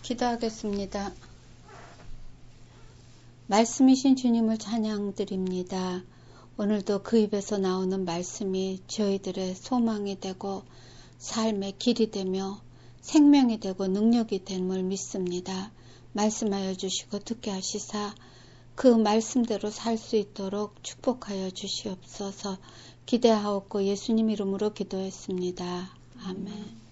기도하겠습니다. 말씀이신 주님을 찬양드립니다. 오늘도 그 입에서 나오는 말씀이 저희들의 소망이 되고 삶의 길이 되며 생명이 되고 능력이 됨을 믿습니다. 말씀하여 주시고 듣게 하시사 그 말씀대로 살 수 있도록 축복하여 주시옵소서. 기대하옵고 예수님 이름으로 기도했습니다. 아멘.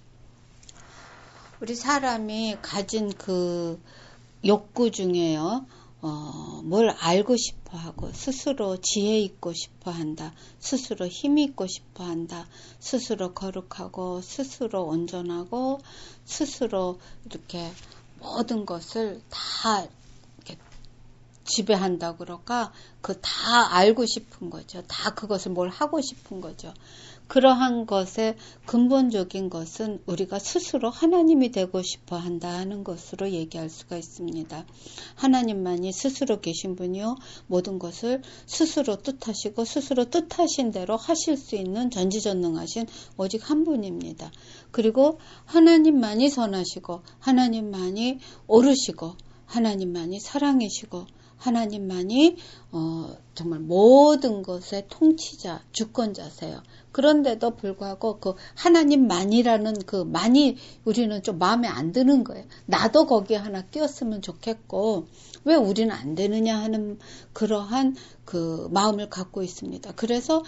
우리 사람이 가진 그 욕구 중에요. 뭘 알고 싶어 하고 스스로 지혜 있고 싶어 한다. 스스로 힘이 있고 싶어 한다. 스스로 거룩하고 스스로 온전하고 스스로 이렇게 모든 것을 다 이렇게 지배한다 그럴까? 그 다 알고 싶은 거죠. 다 그것을 뭘 하고 싶은 거죠. 그러한 것의 근본적인 것은 우리가 스스로 하나님이 되고 싶어 한다는 것으로 얘기할 수가 있습니다. 하나님만이 스스로 계신 분이요. 모든 것을 스스로 뜻하시고 스스로 뜻하신 대로 하실 수 있는 전지전능하신 오직 한 분입니다. 그리고 하나님만이 선하시고 하나님만이 옳으시고 하나님만이 사랑이시고 하나님만이 정말 모든 것의 통치자, 주권자세요. 그런데도 불구하고 그 하나님만이라는 그 만이 우리는 좀 마음에 안 드는 거예요. 나도 거기에 하나 끼었으면 좋겠고 왜 우리는 안 되느냐 하는 그러한 그 마음을 갖고 있습니다. 그래서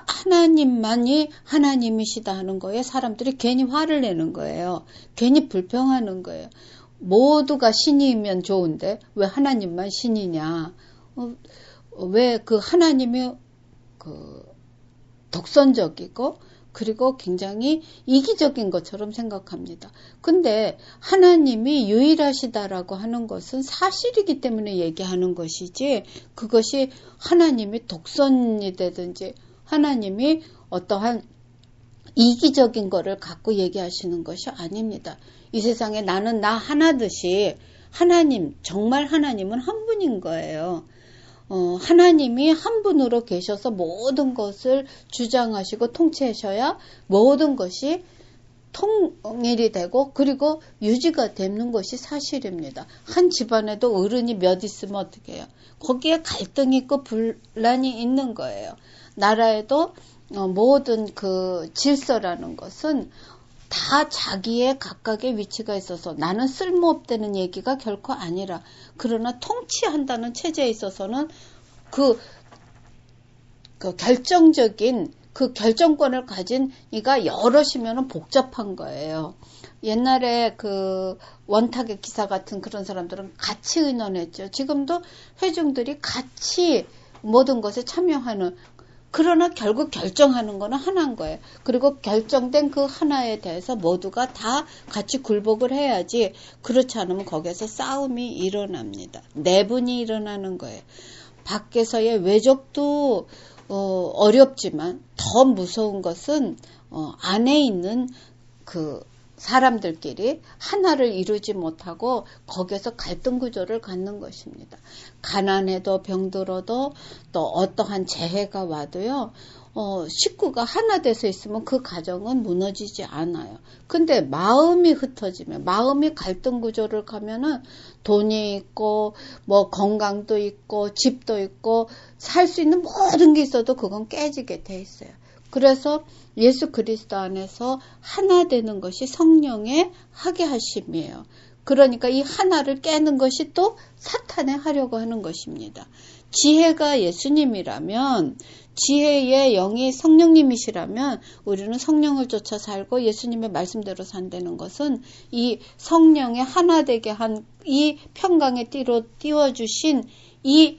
하나님만이 하나님이시다 하는 거에 사람들이 괜히 화를 내는 거예요. 괜히 불평하는 거예요. 모두가 신이면 좋은데 왜 하나님만 신이냐? 왜 그 하나님이 그 독선적이고 그리고 굉장히 이기적인 것처럼 생각합니다. 근데 하나님이 유일하시다라고 하는 것은 사실이기 때문에 얘기하는 것이지 그것이 하나님이 독선이 되든지 하나님이 어떠한 이기적인 거를 갖고 얘기하시는 것이 아닙니다. 이 세상에 나는 나 하나듯이 하나님, 정말 하나님은 한 분인 거예요. 하나님이 한 분으로 계셔서 모든 것을 주장하시고 통치하셔야 모든 것이 통일이 되고 그리고 유지가 되는 것이 사실입니다. 한 집안에도 어른이 몇 있으면 어떻게 해요? 거기에 갈등이 있고 분란이 있는 거예요. 나라에도 모든 그 질서라는 것은 다 자기의 각각의 위치가 있어서 나는 쓸모없다는 얘기가 결코 아니라 그러나 통치한다는 체제에 있어서는 그 결정적인 그 결정권을 가진 이가 여럿이면 복잡한 거예요. 옛날에 그 원탁의 기사 같은 그런 사람들은 같이 의논했죠. 지금도 회중들이 같이 모든 것에 참여하는 그러나 결국 결정하는 거는 하나인 거예요. 그리고 결정된 그 하나에 대해서 모두가 다 같이 굴복을 해야지 그렇지 않으면 거기에서 싸움이 일어납니다. 내분이 일어나는 거예요. 밖에서의 외적도 어렵지만 더 무서운 것은 안에 있는 그 사람들끼리 하나를 이루지 못하고 거기에서 갈등 구조를 갖는 것입니다. 가난해도 병들어도 또 어떠한 재해가 와도요. 식구가 하나 돼서 있으면 그 가정은 무너지지 않아요. 근데 마음이 흩어지면 마음이 갈등 구조를 가면은 돈이 있고 뭐 건강도 있고 집도 있고 살 수 있는 모든 게 있어도 그건 깨지게 돼 있어요. 그래서 예수 그리스도 안에서 하나 되는 것이 성령의 하게 하심이에요. 그러니까 이 하나를 깨는 것이 또 사탄의 하려고 하는 것입니다. 지혜가 예수님이라면 지혜의 영이 성령님이시라면 우리는 성령을 쫓아 살고 예수님의 말씀대로 산다는 것은 이 성령의 하나 되게 한 이 평강의 띠로 띄워주신 이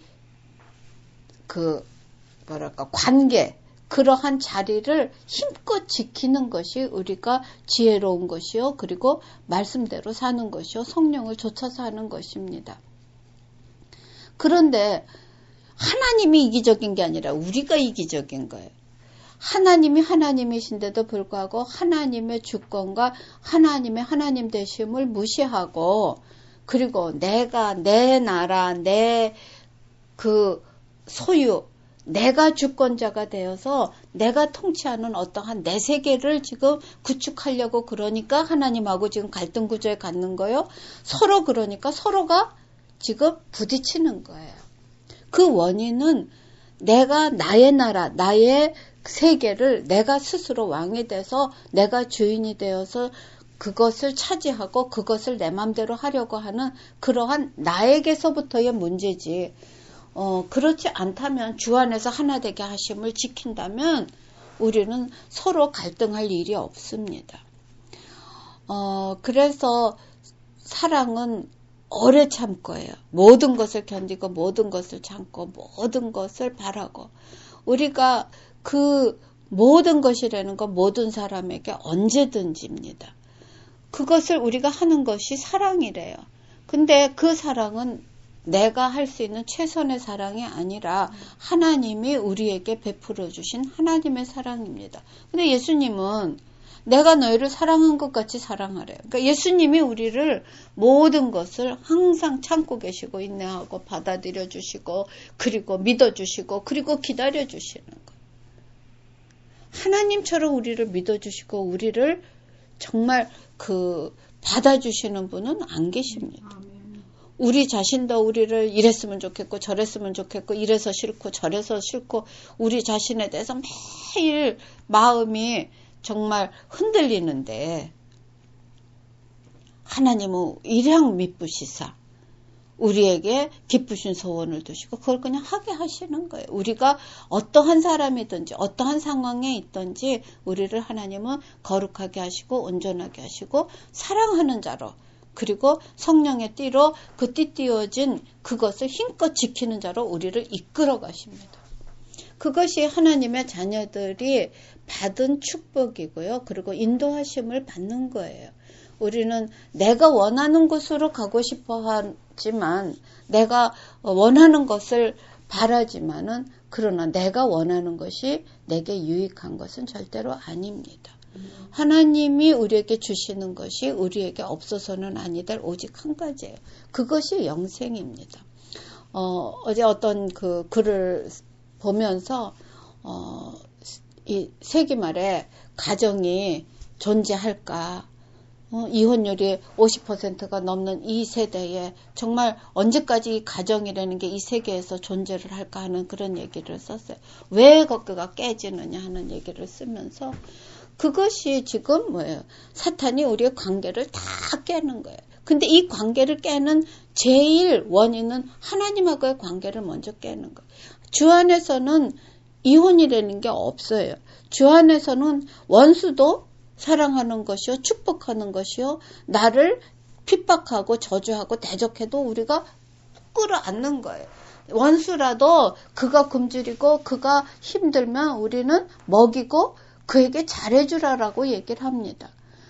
관계 그러한 자리를 힘껏 지키는 것이 우리가 지혜로운 것이요. 그리고 말씀대로 사는 것이요. 성령을 쫓아서 하는 것입니다. 그런데 하나님이 이기적인 게 아니라 우리가 이기적인 거예요. 하나님이 하나님이신데도 불구하고 하나님의 주권과 하나님의 하나님 되심을 무시하고 그리고 내가 내 나라 내 그 소유 내가 주권자가 되어서 내가 통치하는 어떠한 내 세계를 지금 구축하려고 그러니까 하나님하고 지금 갈등 구조에 갖는 거예요. 서로 그러니까 서로가 지금 부딪히는 거예요. 그 원인은 내가 나의 나라, 나의 세계를 내가 스스로 왕이 돼서 내가 주인이 되어서 그것을 차지하고 그것을 내 맘대로 하려고 하는 그러한 나에게서부터의 문제지. 그렇지 않다면 주 안에서 하나 되게 하심을 지킨다면 우리는 서로 갈등할 일이 없습니다. 그래서 사랑은 오래 참 거예요. 모든 것을 견디고 모든 것을 참고 모든 것을 바라고 우리가 그 모든 것이라는 건 모든 사람에게 언제든지입니다. 그것을 우리가 하는 것이 사랑이래요. 근데 그 사랑은 내가 할 수 있는 최선의 사랑이 아니라 하나님이 우리에게 베풀어 주신 하나님의 사랑입니다. 근데 예수님은 내가 너희를 사랑한 것 같이 사랑하래요. 그러니까 예수님이 우리를 모든 것을 항상 참고 계시고 인내하고 받아들여 주시고 그리고 믿어 주시고 그리고 기다려 주시는 거예요. 하나님처럼 우리를 믿어 주시고 우리를 정말 받아주시는 분은 안 계십니다. 우리 자신도 우리를 이랬으면 좋겠고 저랬으면 좋겠고 이래서 싫고 저래서 싫고 우리 자신에 대해서 매일 마음이 정말 흔들리는데 하나님은 일양 미쁘시사 우리에게 기쁘신 소원을 두시고 그걸 그냥 하게 하시는 거예요. 우리가 어떠한 사람이든지 어떠한 상황에 있든지 우리를 하나님은 거룩하게 하시고 온전하게 하시고 사랑하는 자로 그리고 성령의 띠로 그 띠띠어진 그것을 힘껏 지키는 자로 우리를 이끌어 가십니다. 그것이 하나님의 자녀들이 받은 축복이고요. 그리고 인도하심을 받는 거예요. 우리는 내가 원하는 곳으로 가고 싶어 하지만 내가 원하는 것을 바라지만은 그러나 내가 원하는 것이 내게 유익한 것은 절대로 아닙니다. 하나님이 우리에게 주시는 것이 우리에게 없어서는 아니 될 오직 한 가지예요. 그것이 영생입니다. 어제 어떤 그 글을 보면서 이 세기말에 가정이 존재할까? 이혼율이 50%가 넘는 이 세대에 정말 언제까지 이 가정이라는 게 이 세계에서 존재를 할까 하는 그런 얘기를 썼어요. 왜 거기가 깨지느냐 하는 얘기를 쓰면서 그것이 지금 뭐예요? 사탄이 우리의 관계를 다 깨는 거예요. 근데 이 관계를 깨는 제일 원인은 하나님하고의 관계를 먼저 깨는 거예요. 주 안에서는 이혼이라는 게 없어요. 주 안에서는 원수도 사랑하는 것이요, 축복하는 것이요, 나를 핍박하고 저주하고 대적해도 우리가 끌어안는 거예요. 원수라도 그가 굶주리고 그가 힘들면 우리는 먹이고 그에게 잘해주라라고 얘기를 합니다.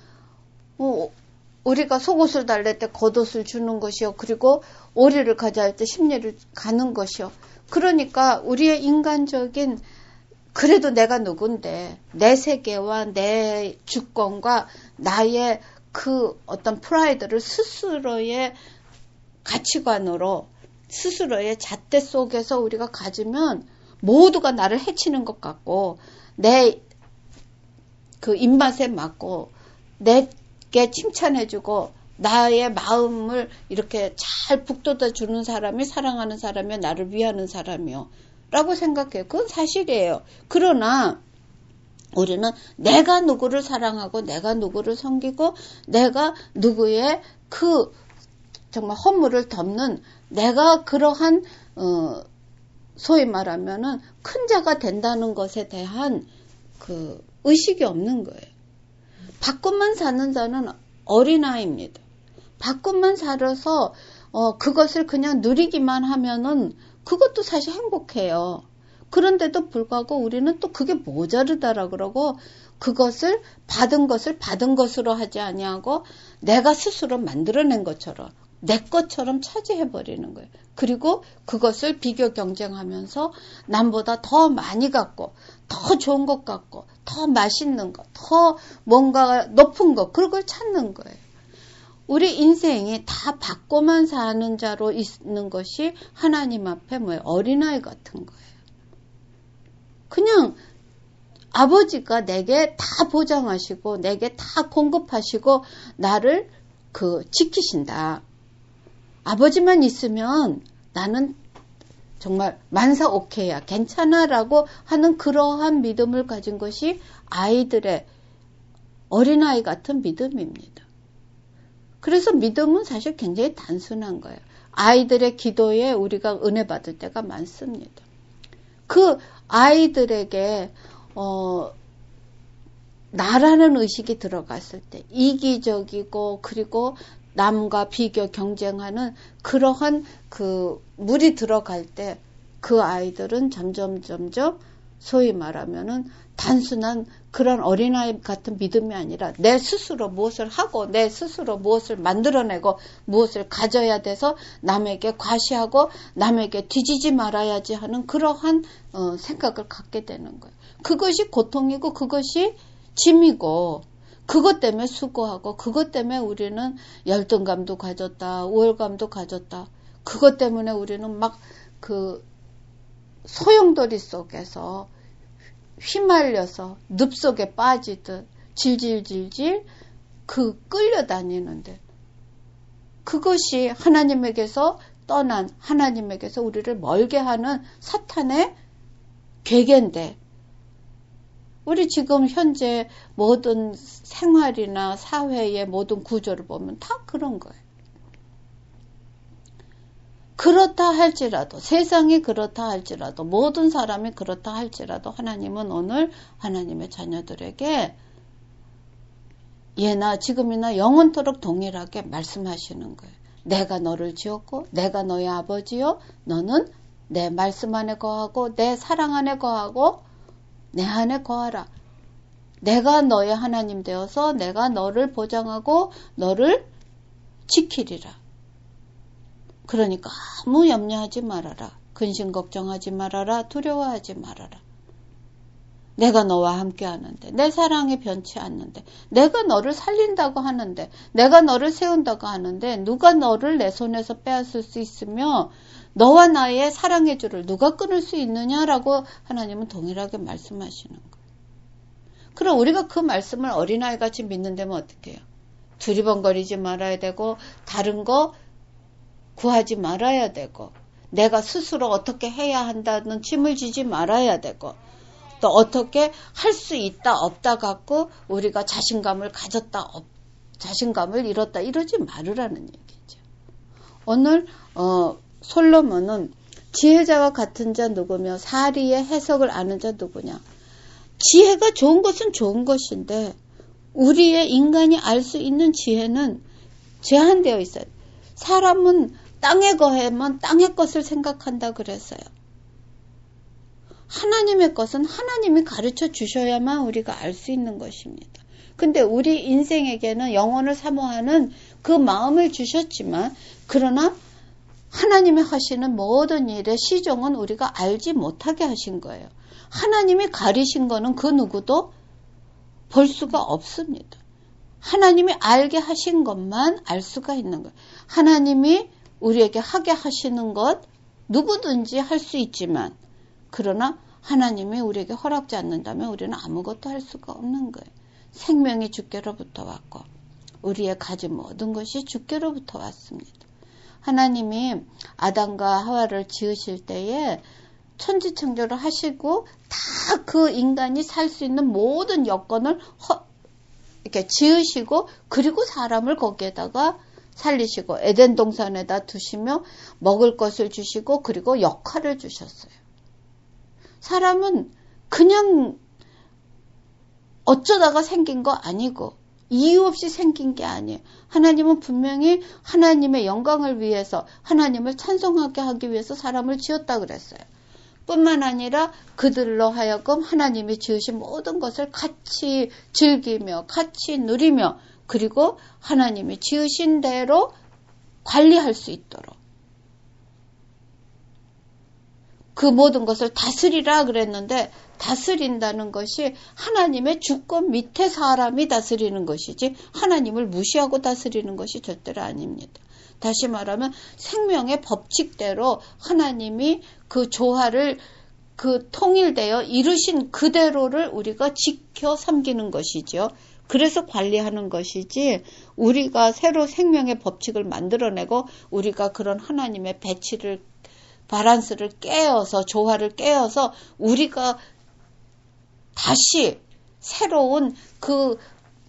우리가 속옷을 달랠 때 겉옷을 주는 것이요. 그리고 오리를 가자 할 때 심리를 가는 것이요. 그러니까 우리의 인간적인 그래도 내가 누군데 내 세계와 내 주권과 나의 그 어떤 프라이드를 스스로의 가치관으로 스스로의 잣대 속에서 우리가 가지면 모두가 나를 해치는 것 같고 내 그 입맛에 맞고 내게 칭찬해주고 나의 마음을 이렇게 잘 북돋아 주는 사람이 사랑하는 사람이요 나를 위하는 사람이요 라고 생각해요. 그건 사실이에요. 그러나 우리는 내가 누구를 사랑하고 내가 누구를 섬기고 내가 누구의 그 정말 허물을 덮는 내가 그러한 소위 말하면은 큰 자가 된다는 것에 대한 그 의식이 없는 거예요. 밖으로만 사는 자는 어린아이입니다. 밖으로만 살아서 그것을 그냥 누리기만 하면은 그것도 사실 행복해요. 그런데도 불구하고 우리는 또 그게 모자르다라 그러고 그것을 받은 것으로 하지 아니하고 내가 스스로 만들어낸 것처럼 내 것처럼 차지해버리는 거예요. 그리고 그것을 비교 경쟁하면서 남보다 더 많이 갖고 더 좋은 것 같고 더 맛있는 것, 더 뭔가 높은 것 그런 걸 찾는 거예요. 우리 인생이 다 받고만 사는 자로 있는 것이 하나님 앞에 어린아이 같은 거예요. 그냥 아버지가 내게 다 보장하시고 내게 다 공급하시고 나를 지키신다. 아버지만 있으면 나는 정말 만사 오케이야, 괜찮아라고 하는 그러한 믿음을 가진 것이 아이들의 어린아이 같은 믿음입니다. 그래서 믿음은 사실 굉장히 단순한 거예요. 아이들의 기도에 우리가 은혜 받을 때가 많습니다. 그 아이들에게 나라는 의식이 들어갔을 때 이기적이고 그리고 남과 비교 경쟁하는 그러한 물이 들어갈 때 그 아이들은 점점 소위 말하면은 단순한 그런 어린아이 같은 믿음이 아니라 내 스스로 무엇을 하고 내 스스로 무엇을 만들어내고 무엇을 가져야 돼서 남에게 과시하고 남에게 뒤지지 말아야지 하는 그러한 생각을 갖게 되는 거예요. 그것이 고통이고 그것이 짐이고 그것 때문에 수고하고 그것 때문에 우리는 열등감도 가졌다, 우월감도 가졌다. 그것 때문에 우리는 막 소용돌이 속에서 휘말려서 늪 속에 빠지듯 질질질질 끌려다니는데 그것이 하나님에게서 떠난 하나님에게서 우리를 멀게 하는 사탄의 괴계인데 우리 지금 현재 모든 생활이나 사회의 모든 구조를 보면 다 그런 거예요. 그렇다 할지라도 세상이 그렇다 할지라도 모든 사람이 그렇다 할지라도 하나님은 오늘 하나님의 자녀들에게 예나 지금이나 영원토록 동일하게 말씀하시는 거예요. 내가 너를 지었고 내가 너의 아버지요 너는 내 말씀 안에 거하고 내 사랑 안에 거하고 내 안에 거하라. 내가 너의 하나님 되어서 내가 너를 보장하고 너를 지키리라. 그러니까 아무 염려하지 말아라. 근심 걱정하지 말아라. 두려워하지 말아라. 내가 너와 함께 하는데 내 사랑이 변치 않는데 내가 너를 살린다고 하는데 내가 너를 세운다고 하는데 누가 너를 내 손에서 빼앗을 수 있으며 너와 나의 사랑의 줄을 누가 끊을 수 있느냐라고 하나님은 동일하게 말씀하시는 거예요. 그럼 우리가 그 말씀을 어린아이같이 믿는 데면 어떻게 해요? 두리번거리지 말아야 되고 다른 거 구하지 말아야 되고 내가 스스로 어떻게 해야 한다는 짐을 지지 말아야 되고 또 어떻게 할 수 있다 없다 갖고 우리가 자신감을 가졌다 자신감을 잃었다 이러지 말으라는 얘기죠. 오늘 솔로몬은 지혜자와 같은 자 누구며 사리의 해석을 아는 자 누구냐. 지혜가 좋은 것은 좋은 것인데 우리의 인간이 알 수 있는 지혜는 제한되어 있어요. 사람은 땅에 거하면 땅의 것을 생각한다 그랬어요. 하나님의 것은 하나님이 가르쳐 주셔야만 우리가 알 수 있는 것입니다. 근데 우리 인생에게는 영혼을 사모하는 그 마음을 주셨지만 그러나 하나님이 하시는 모든 일의 시종은 우리가 알지 못하게 하신 거예요. 하나님이 가리신 거는 그 누구도 볼 수가 없습니다. 하나님이 알게 하신 것만 알 수가 있는 거예요. 하나님이 우리에게 하게 하시는 것 누구든지 할 수 있지만 그러나 하나님이 우리에게 허락지 않는다면 우리는 아무것도 할 수가 없는 거예요. 생명이 주께로부터 왔고 우리의 가진 모든 것이 주께로부터 왔습니다. 하나님이 아담과 하와를 지으실 때에 천지창조를 하시고 다 그 인간이 살 수 있는 모든 여건을 이렇게 지으시고 그리고 사람을 거기에다가 살리시고 에덴 동산에다 두시며 먹을 것을 주시고 그리고 역할을 주셨어요. 사람은 그냥 어쩌다가 생긴 거 아니고 이유 없이 생긴 게 아니에요. 하나님은 분명히 하나님의 영광을 위해서 하나님을 찬송하게 하기 위해서 사람을 지었다 그랬어요. 뿐만 아니라 그들로 하여금 하나님이 지으신 모든 것을 같이 즐기며 같이 누리며 그리고 하나님이 지으신 대로 관리할 수 있도록 그 모든 것을 다스리라 그랬는데 다스린다는 것이 하나님의 주권 밑에 사람이 다스리는 것이지 하나님을 무시하고 다스리는 것이 절대로 아닙니다. 다시 말하면 생명의 법칙대로 하나님이 그 조화를 그 통일되어 이루신 그대로를 우리가 지켜 섬기는 것이죠. 그래서 관리하는 것이지 우리가 새로 생명의 법칙을 만들어내고 우리가 그런 하나님의 배치를 바란스를 깨어서 조화를 깨어서 우리가 다시 새로운 그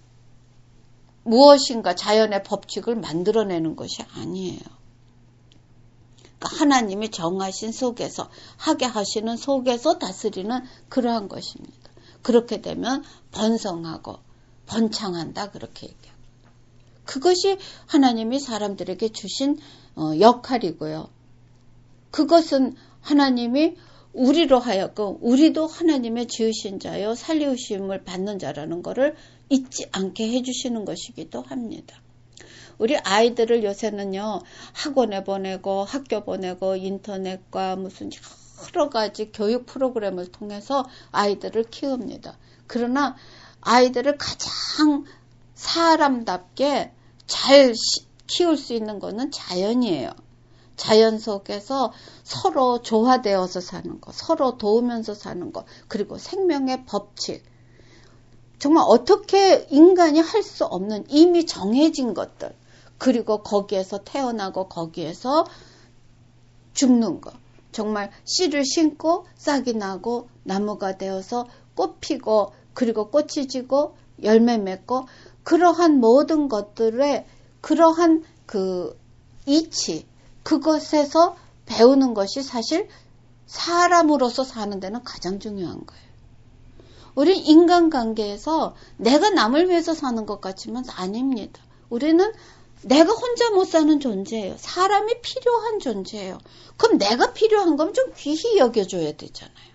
무엇인가 자연의 법칙을 만들어내는 것이 아니에요. 그러니까 하나님이 정하신 속에서 하게 하시는 속에서 다스리는 그러한 것입니다. 그렇게 되면 번성하고 번창한다 그렇게 얘기해요. 그것이 하나님이 사람들에게 주신 역할이고요. 그것은 하나님이 우리로 하여금 우리도 하나님의 지으신 자요 살리우심을 받는 자라는 것을 잊지 않게 해주시는 것이기도 합니다. 우리 아이들을 요새는요 학원에 보내고 학교 보내고 인터넷과 무슨 여러 가지 교육 프로그램을 통해서 아이들을 키웁니다. 그러나 아이들을 가장 사람답게 잘 키울 수 있는 것은 자연이에요. 자연 속에서 서로 조화되어서 사는 것, 서로 도우면서 사는 것, 그리고 생명의 법칙. 정말 어떻게 인간이 할 수 없는 이미 정해진 것들, 그리고 거기에서 태어나고 거기에서 죽는 것. 정말 씨를 심고 싹이 나고 나무가 되어서 꽃 피고 그리고 꽃이 지고 열매 맺고 그러한 모든 것들의 그러한 그 이치, 그것에서 배우는 것이 사실 사람으로서 사는 데는 가장 중요한 거예요. 우리 인간관계에서 내가 남을 위해서 사는 것 같지만 아닙니다. 우리는 내가 혼자 못 사는 존재예요. 사람이 필요한 존재예요. 그럼 내가 필요한 거면 좀 귀히 여겨줘야 되잖아요.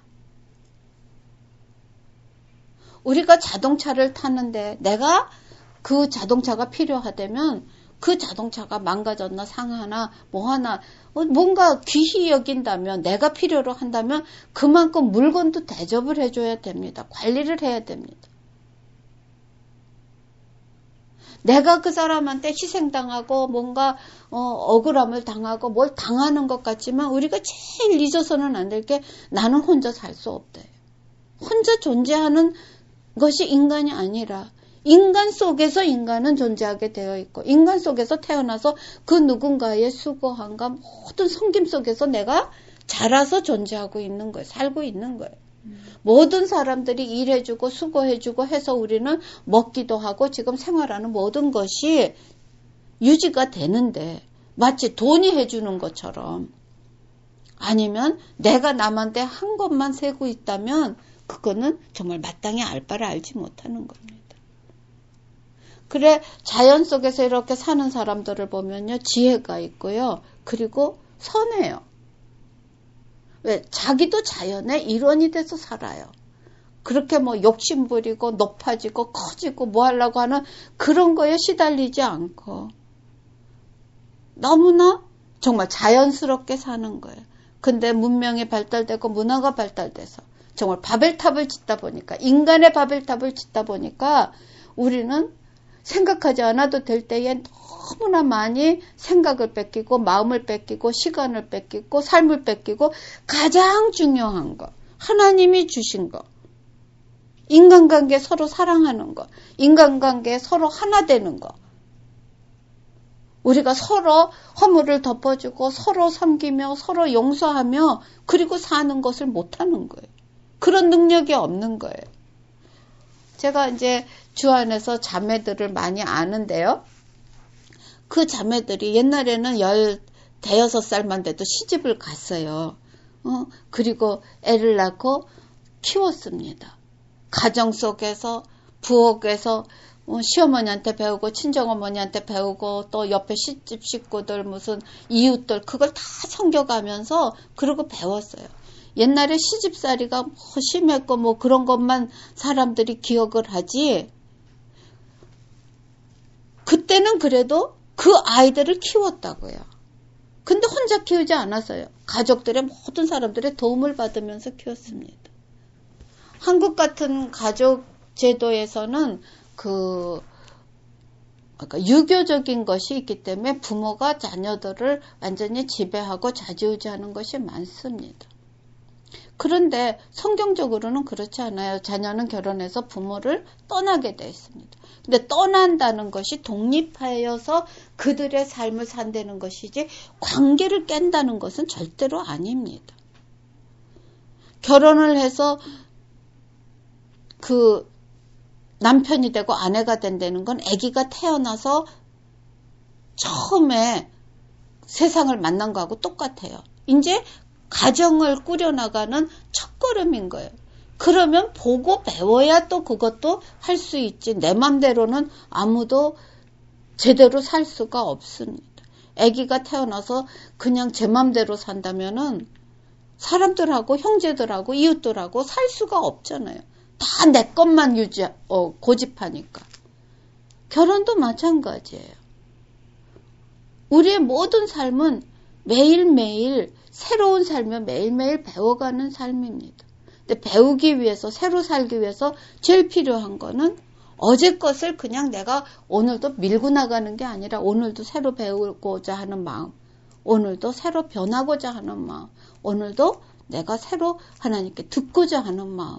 우리가 자동차를 타는데 내가 그 자동차가 필요하다면 그 자동차가 망가졌나 상하나 뭐 하나 뭔가 귀히 여긴다면 내가 필요로 한다면 그만큼 물건도 대접을 해줘야 됩니다. 관리를 해야 됩니다. 내가 그 사람한테 희생당하고 뭔가 억울함을 당하고 뭘 당하는 것 같지만 우리가 제일 잊어서는 안 될 게 나는 혼자 살 수 없다. 혼자 존재하는 것이 인간이 아니라 인간 속에서 인간은 존재하게 되어 있고 인간 속에서 태어나서 그 누군가의 수고함과 모든 섬김 속에서 내가 자라서 존재하고 있는 거예요. 살고 있는 거예요. 모든 사람들이 일해주고 수고해주고 해서 우리는 먹기도 하고 지금 생활하는 모든 것이 유지가 되는데 마치 돈이 해주는 것처럼 아니면 내가 남한테 한 것만 세고 있다면 그거는 정말 마땅히 알 바를 알지 못하는 겁니다. 그래 자연 속에서 이렇게 사는 사람들을 보면요 지혜가 있고요 그리고 선해요. 왜? 자기도 자연의 일원이 돼서 살아요. 그렇게 뭐 욕심부리고 높아지고 커지고 뭐 하려고 하는 그런 거에 시달리지 않고 너무나 정말 자연스럽게 사는 거예요. 근데 문명이 발달되고 문화가 발달돼서 정말 바벨탑을 짓다 보니까 인간의 바벨탑을 짓다 보니까 우리는 생각하지 않아도 될 때에 너무나 많이 생각을 뺏기고 마음을 뺏기고 시간을 뺏기고 삶을 뺏기고 가장 중요한 거 하나님이 주신 거 인간관계 서로 사랑하는 거 인간관계 서로 하나 되는 거 우리가 서로 허물을 덮어주고 서로 섬기며 서로 용서하며 그리고 사는 것을 못하는 거예요. 그런 능력이 없는 거예요. 제가 이제 주 안에서 자매들을 많이 아는데요. 그 자매들이 옛날에는 15살만 돼도 시집을 갔어요. 그리고 애를 낳고 키웠습니다. 가정 속에서 부엌에서 시어머니한테 배우고 친정어머니한테 배우고 또 옆에 시집 식구들 무슨 이웃들 그걸 다 섬겨가면서 그러고 배웠어요. 옛날에 시집살이가 심했고 뭐 그런 것만 사람들이 기억을 하지 그때는 그래도 그 아이들을 키웠다고요. 근데 혼자 키우지 않았어요. 가족들의 모든 사람들의 도움을 받으면서 키웠습니다. 한국 같은 가족 제도에서는 그러니까 유교적인 것이 있기 때문에 부모가 자녀들을 완전히 지배하고 좌지우지하는 것이 많습니다. 그런데 성경적으로는 그렇지 않아요. 자녀는 결혼해서 부모를 떠나게 되어 있습니다. 근데 떠난다는 것이 독립하여서 그들의 삶을 산다는 것이지 관계를 깬다는 것은 절대로 아닙니다. 결혼을 해서 그 남편이 되고 아내가 된다는 건 아기가 태어나서 처음에 세상을 만난 거하고 똑같아요. 이제 가정을 꾸려나가는 첫걸음인 거예요. 그러면 보고 배워야 또 그것도 할 수 있지. 내 맘대로는 아무도 제대로 살 수가 없습니다. 아기가 태어나서 그냥 제 맘대로 산다면은 사람들하고 형제들하고 이웃들하고 살 수가 없잖아요. 다 내 것만 고집하니까. 결혼도 마찬가지예요. 우리의 모든 삶은 매일매일 새로운 삶을 매일매일 배워가는 삶입니다. 근데 배우기 위해서, 새로 살기 위해서 제일 필요한 거는 어제 것을 그냥 내가 오늘도 밀고 나가는 게 아니라 오늘도 새로 배우고자 하는 마음, 오늘도 새로 변하고자 하는 마음, 오늘도 내가 새로 하나님께 듣고자 하는 마음.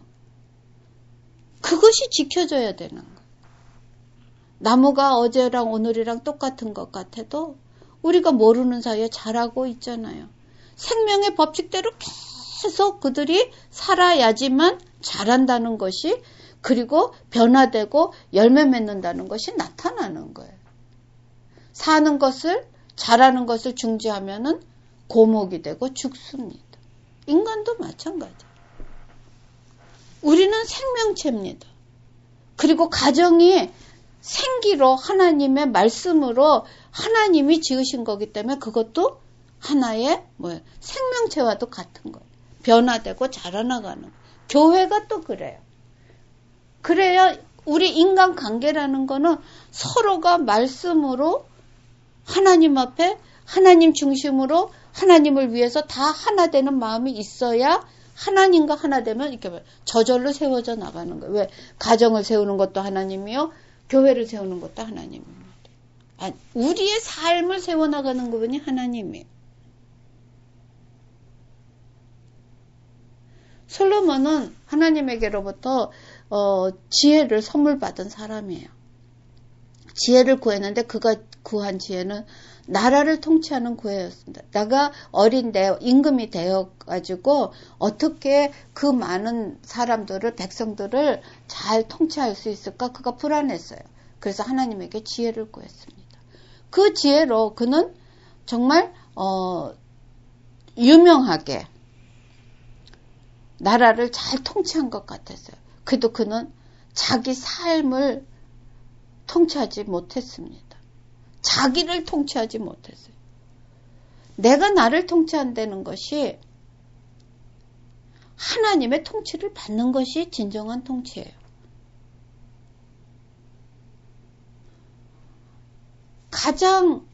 그것이 지켜져야 되는 거예요. 나무가 어제랑 오늘이랑 똑같은 것 같아도 우리가 모르는 사이에 자라고 있잖아요. 생명의 법칙대로 계속 그들이 살아야지만 자란다는 것이, 그리고 변화되고 열매 맺는다는 것이 나타나는 거예요. 사는 것을, 자라는 것을 중지하면은 고목이 되고 죽습니다. 인간도 마찬가지예요. 우리는 생명체입니다. 그리고 가정이 생기로 하나님의 말씀으로 하나님이 지으신 거기 때문에 그것도 하나의 생명체와도 같은 거예요. 변화되고 자라나가는 거예요. 교회가 또 그래요. 그래야 우리 인간관계라는 거는 서로가 말씀으로 하나님 앞에 하나님 중심으로 하나님을 위해서 다 하나 되는 마음이 있어야 하나님과 하나 되면 이렇게 저절로 세워져 나가는 거예요. 왜? 가정을 세우는 것도 하나님이요, 교회를 세우는 것도 하나님입니다. 우리의 삶을 세워나가는 그분이 하나님이에요. 솔로몬은 하나님에게로부터 지혜를 선물 받은 사람이에요. 지혜를 구했는데 그가 구한 지혜는 나라를 통치하는 구혜였습니다. 내가 어린데 임금이 되어가지고 어떻게 그 많은 사람들을, 백성들을 잘 통치할 수 있을까? 그가 불안했어요. 그래서 하나님에게 지혜를 구했습니다. 그 지혜로 그는 정말 유명하게 나라를 잘 통치한 것 같았어요. 그래도 그는 자기 삶을 통치하지 못했습니다. 자기를 통치하지 못했어요. 내가 나를 통치한다는 것이 하나님의 통치를 받는 것이 진정한 통치예요. 가장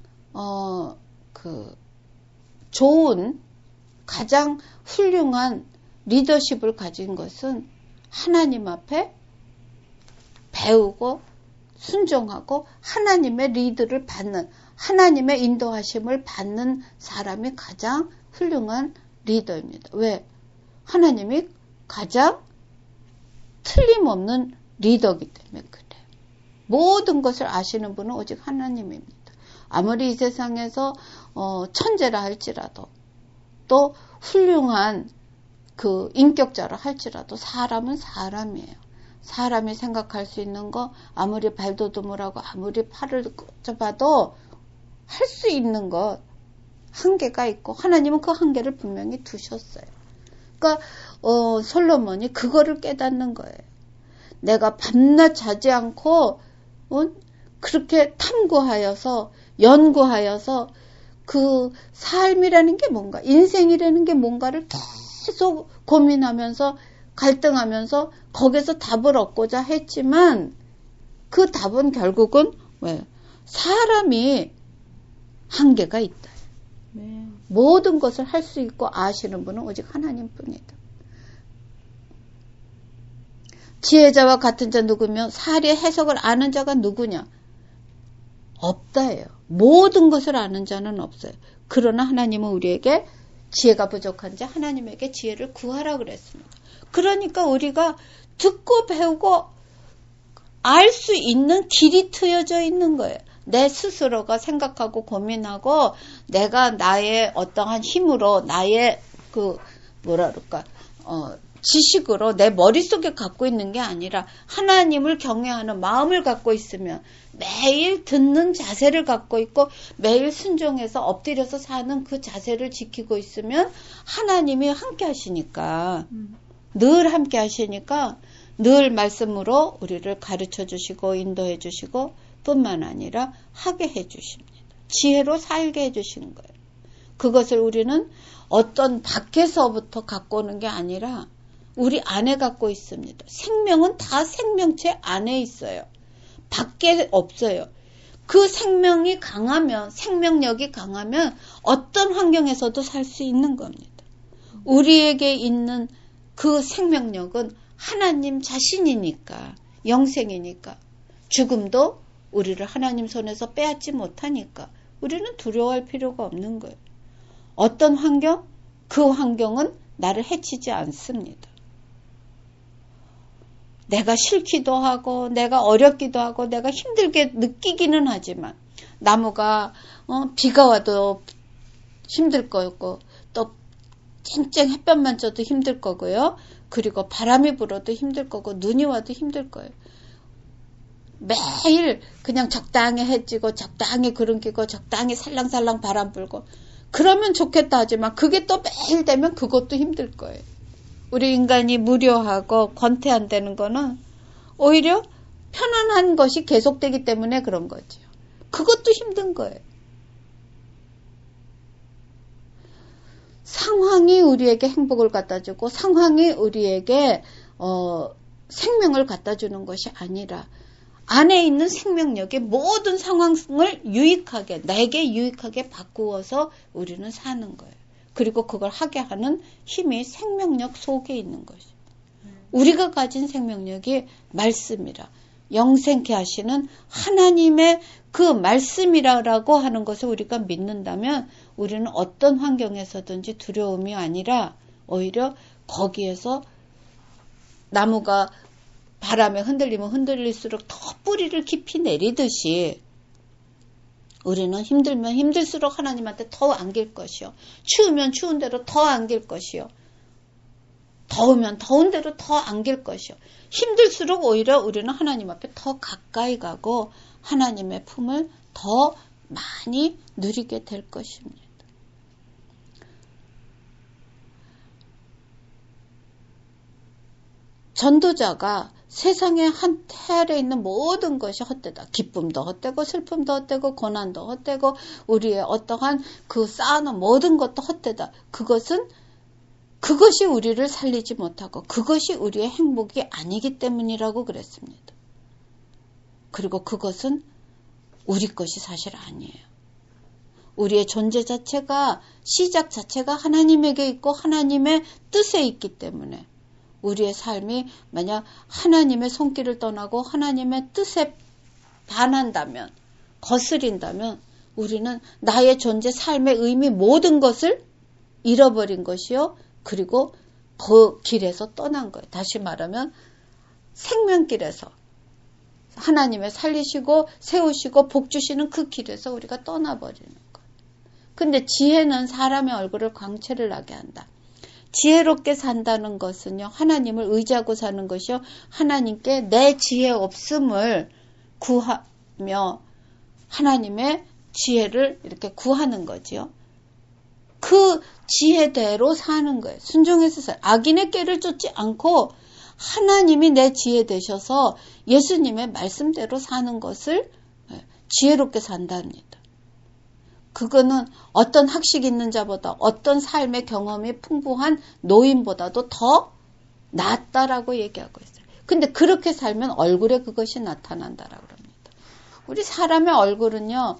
좋은, 가장 훌륭한 리더십을 가진 것은 하나님 앞에 배우고 순종하고 하나님의 리드를 받는, 하나님의 인도하심을 받는 사람이 가장 훌륭한 리더입니다. 왜? 하나님이 가장 틀림없는 리더이기 때문에 그래요. 모든 것을 아시는 분은 오직 하나님입니다. 아무리 이 세상에서 천재라 할지라도, 또 훌륭한 그 인격자라 할지라도 사람은 사람이에요. 사람이 생각할 수 있는 거, 아무리 발돋움을 아무리 팔을 꽂아봐도 할 수 있는 것 한계가 있고, 하나님은 그 한계를 분명히 두셨어요. 그러니까 솔로몬이 그거를 깨닫는 거예요. 내가 밤낮 자지 않고 그렇게 탐구하여서, 연구하여서 그 삶이라는 게 뭔가, 인생이라는 게 뭔가를 계속 고민하면서 갈등하면서 거기서 답을 얻고자 했지만 그 답은 결국은 왜? 사람이 한계가 있다. 네. 모든 것을 할 수 있고 아시는 분은 오직 하나님뿐이다. 지혜자와 같은 자 누구며 사리의 해석을 아는 자가 누구냐? 없다예요. 모든 것을 아는 자는 없어요. 그러나 하나님은 우리에게 지혜가 부족한지 하나님에게 지혜를 구하라 그랬습니다. 그러니까 우리가 듣고 배우고 알 수 있는 길이 트여져 있는 거예요. 내 스스로가 생각하고 고민하고 내가 나의 어떠한 힘으로 나의 지식으로 내 머릿속에 갖고 있는 게 아니라 하나님을 경외하는 마음을 갖고 있으면 매일 듣는 자세를 갖고 있고 매일 순종해서 엎드려서 사는 그 자세를 지키고 있으면 하나님이 함께 하시니까 늘 함께 하시니까 늘 말씀으로 우리를 가르쳐 주시고 인도해 주시고 뿐만 아니라 하게 해 주십니다. 지혜로 살게 해 주신 거예요. 그것을 우리는 어떤 밖에서부터 갖고 오는 게 아니라 우리 안에 갖고 있습니다. 생명은 다 생명체 안에 있어요. 밖에 없어요. 그 생명이 강하면, 생명력이 강하면 어떤 환경에서도 살 수 있는 겁니다. 우리에게 있는 그 생명력은 하나님 자신이니까, 영생이니까, 죽음도 우리를 하나님 손에서 빼앗지 못하니까 우리는 두려워할 필요가 없는 거예요. 어떤 환경? 그 환경은 나를 해치지 않습니다. 내가 싫기도 하고 내가 어렵기도 하고 내가 힘들게 느끼기는 하지만 나무가 비가 와도 힘들 거고 또 쨍쨍 햇볕만 쪄도 힘들 거고요. 그리고 바람이 불어도 힘들 거고 눈이 와도 힘들 거예요. 매일 그냥 적당히 해 찌고 적당히 구름 끼고 적당히 살랑살랑 바람 불고 그러면 좋겠다 하지만 그게 또 매일 되면 그것도 힘들 거예요. 우리 인간이 무료하고 권태한다는 거는 오히려 편안한 것이 계속되기 때문에 그런 거죠. 그것도 힘든 거예요. 상황이 우리에게 행복을 갖다 주고 상황이 우리에게 생명을 갖다 주는 것이 아니라 안에 있는 생명력이 모든 상황을 유익하게 내게 유익하게 바꾸어서 우리는 사는 거예요. 그리고 그걸 하게 하는 힘이 생명력 속에 있는 것이죠. 우리가 가진 생명력이 말씀이라 영생케 하시는 하나님의 그 말씀이라고 하는 것을 우리가 믿는다면 우리는 어떤 환경에서든지 두려움이 아니라 오히려 거기에서 나무가 바람에 흔들리면 흔들릴수록 더 뿌리를 깊이 내리듯이 우리는 힘들면 힘들수록 하나님한테 더 안길 것이요. 추우면 추운 대로 더 안길 것이요. 더우면 더운 대로 더 안길 것이요. 힘들수록 오히려 우리는 하나님 앞에 더 가까이 가고 하나님의 품을 더 많이 누리게 될 것입니다. 전도자가 세상의 한 태 아래 있는 모든 것이 헛되다. 기쁨도 헛되고 슬픔도 헛되고 고난도 헛되고 우리의 어떠한 그 쌓아놓은 모든 것도 헛되다. 그것이 우리를 살리지 못하고 그것이 우리의 행복이 아니기 때문이라고 그랬습니다. 그리고 그것은 우리 것이 사실 아니에요. 우리의 존재 자체가 시작 자체가 하나님에게 있고 하나님의 뜻에 있기 때문에 우리의 삶이 만약 하나님의 손길을 떠나고 하나님의 뜻에 반한다면 거스린다면 우리는 나의 존재 삶의 의미 모든 것을 잃어버린 것이요. 그리고 그 길에서 떠난 거예요. 다시 말하면 생명길에서 하나님의 살리시고 세우시고 복 주시는 그 길에서 우리가 떠나버리는 거예요. 근데 지혜는 사람의 얼굴을 광채를 나게 한다. 지혜롭게 산다는 것은요. 하나님을 의지하고 사는 것이요. 하나님께 내 지혜 없음을 구하며 하나님의 지혜를 이렇게 구하는 거지요. 그 지혜대로 사는 거예요. 순종해서 살아요. 악인의 꾀를 쫓지 않고 하나님이 내 지혜 되셔서 예수님의 말씀대로 사는 것을 지혜롭게 산답니다. 그거는 어떤 학식 있는 자보다 어떤 삶의 경험이 풍부한 노인보다도 더 낫다라고 얘기하고 있어요. 근데 그렇게 살면 얼굴에 그것이 나타난다라고 합니다. 우리 사람의 얼굴은요.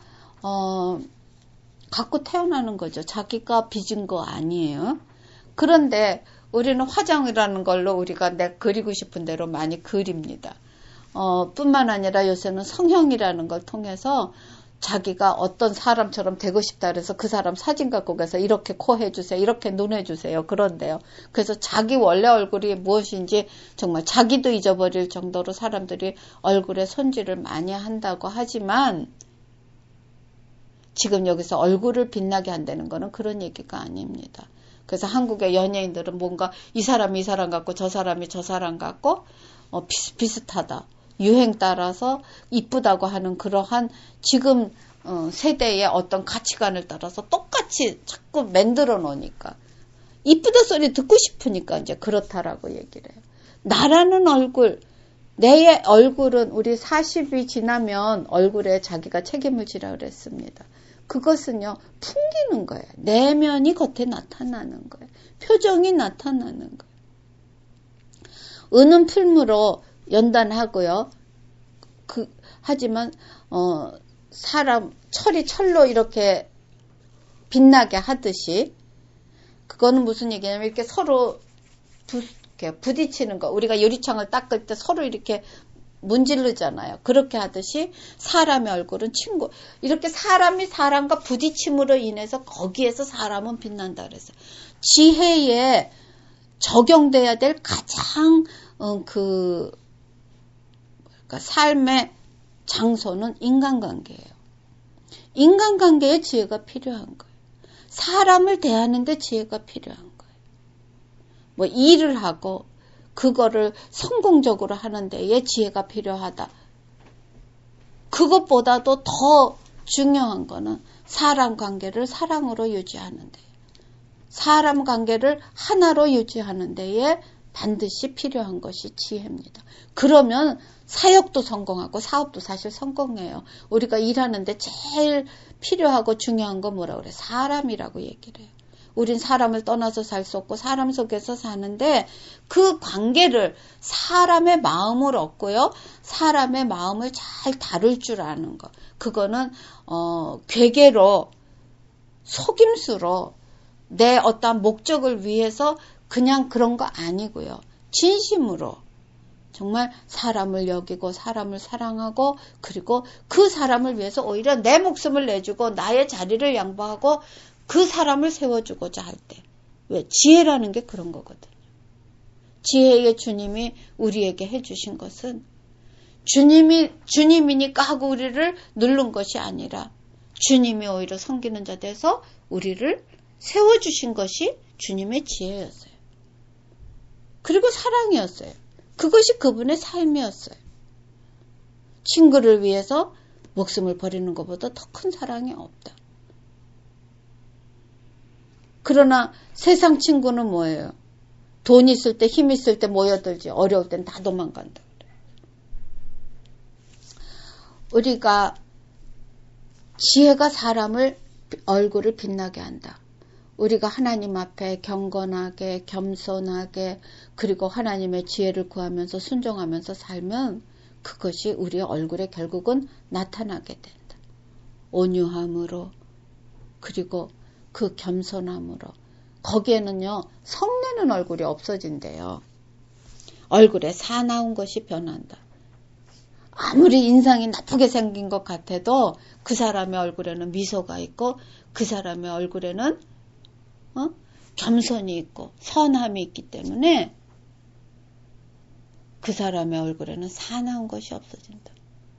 갖고 태어나는 거죠. 자기가 빚은 거 아니에요. 그런데 우리는 화장이라는 걸로 우리가 내 그리고 싶은 대로 많이 그립니다. 뿐만 아니라 요새는 성형이라는 걸 통해서 자기가 어떤 사람처럼 되고 싶다 그래서 그 사람 사진 갖고 가서 이렇게 코 해주세요. 이렇게 눈 해주세요. 그런데요. 그래서 자기 원래 얼굴이 무엇인지 정말 자기도 잊어버릴 정도로 사람들이 얼굴에 손질을 많이 한다고 하지만 지금 여기서 얼굴을 빛나게 한다는 거는 그런 얘기가 아닙니다. 그래서 한국의 연예인들은 뭔가 이 사람이 이 사람 같고 저 사람이 저 사람 같고 비슷비슷하다. 유행 따라서 이쁘다고 하는 그러한 지금 세대의 어떤 가치관을 따라서 똑같이 자꾸 만들어 놓으니까 이쁘다 소리 듣고 싶으니까 이제 그렇다라고 얘기를 해요. 나라는 얼굴, 내 얼굴은 우리 40이 지나면 얼굴에 자기가 책임을 지라 그랬습니다. 그것은요, 풍기는 거예요. 내면이 겉에 나타나는 거예요. 표정이 나타나는 거예요. 은은 필무로 연단하고요. 하지만 사람 철이 철로 이렇게 빛나게 하듯이 그거는 무슨 얘기냐면 이렇게 서로 부딪히는 거. 우리가 유리창을 닦을 때 서로 이렇게 문지르잖아요. 그렇게 하듯이 사람의 얼굴은 친구. 이렇게 사람이 사람과 부딪힘으로 인해서 거기에서 사람은 빛난다 그랬어요. 지혜에 적용돼야 될 가장 삶의 장소는 인간관계예요. 인간관계에 지혜가 필요한 거예요. 사람을 대하는데 지혜가 필요한 거예요. 뭐 일을 하고 그거를 성공적으로 하는 데에 지혜가 필요하다. 그것보다도 더 중요한 거는 사람 관계를 사랑으로 유지하는 데에 사람 관계를 하나로 유지하는 데에 반드시 필요한 것이 지혜입니다. 그러면 사역도 성공하고 사업도 사실 성공해요. 우리가 일하는데 제일 필요하고 중요한 건 뭐라고 그래요? 사람이라고 얘기를 해요. 우린 사람을 떠나서 살 수 없고 사람 속에서 사는데 그 관계를 사람의 마음을 얻고요. 사람의 마음을 잘 다룰 줄 아는 것. 그거는 괴계로 속임수로 내 어떠한 목적을 위해서 그냥 그런 거 아니고요. 진심으로 정말 사람을 여기고 사람을 사랑하고 그리고 그 사람을 위해서 오히려 내 목숨을 내주고 나의 자리를 양보하고 그 사람을 세워주고자 할 때. 왜? 지혜라는 게 그런 거거든요. 지혜의 주님이 우리에게 해주신 것은 주님이니까 하고 우리를 누른 것이 아니라 주님이 오히려 섬기는 자 돼서 우리를 세워주신 것이 주님의 지혜였어요. 그리고 사랑이었어요. 그것이 그분의 삶이었어요. 친구를 위해서 목숨을 버리는 것보다 더 큰 사랑이 없다. 그러나 세상 친구는 뭐예요? 돈 있을 때, 힘 있을 때 모여들지 어려울 땐 다 도망간다. 우리가 지혜가 사람을 얼굴을 빛나게 한다. 우리가 하나님 앞에 경건하게 겸손하게 그리고 하나님의 지혜를 구하면서 순종하면서 살면 그것이 우리의 얼굴에 결국은 나타나게 된다. 온유함으로 그리고 그 겸손함으로 거기에는요 성내는 얼굴이 없어진대요. 얼굴에 사나운 것이 변한다. 아무리 인상이 나쁘게 생긴 것 같아도 그 사람의 얼굴에는 미소가 있고 그 사람의 얼굴에는 겸손이 있고 선함이 있기 때문에 그 사람의 얼굴에는 사나운 것이 없어진다.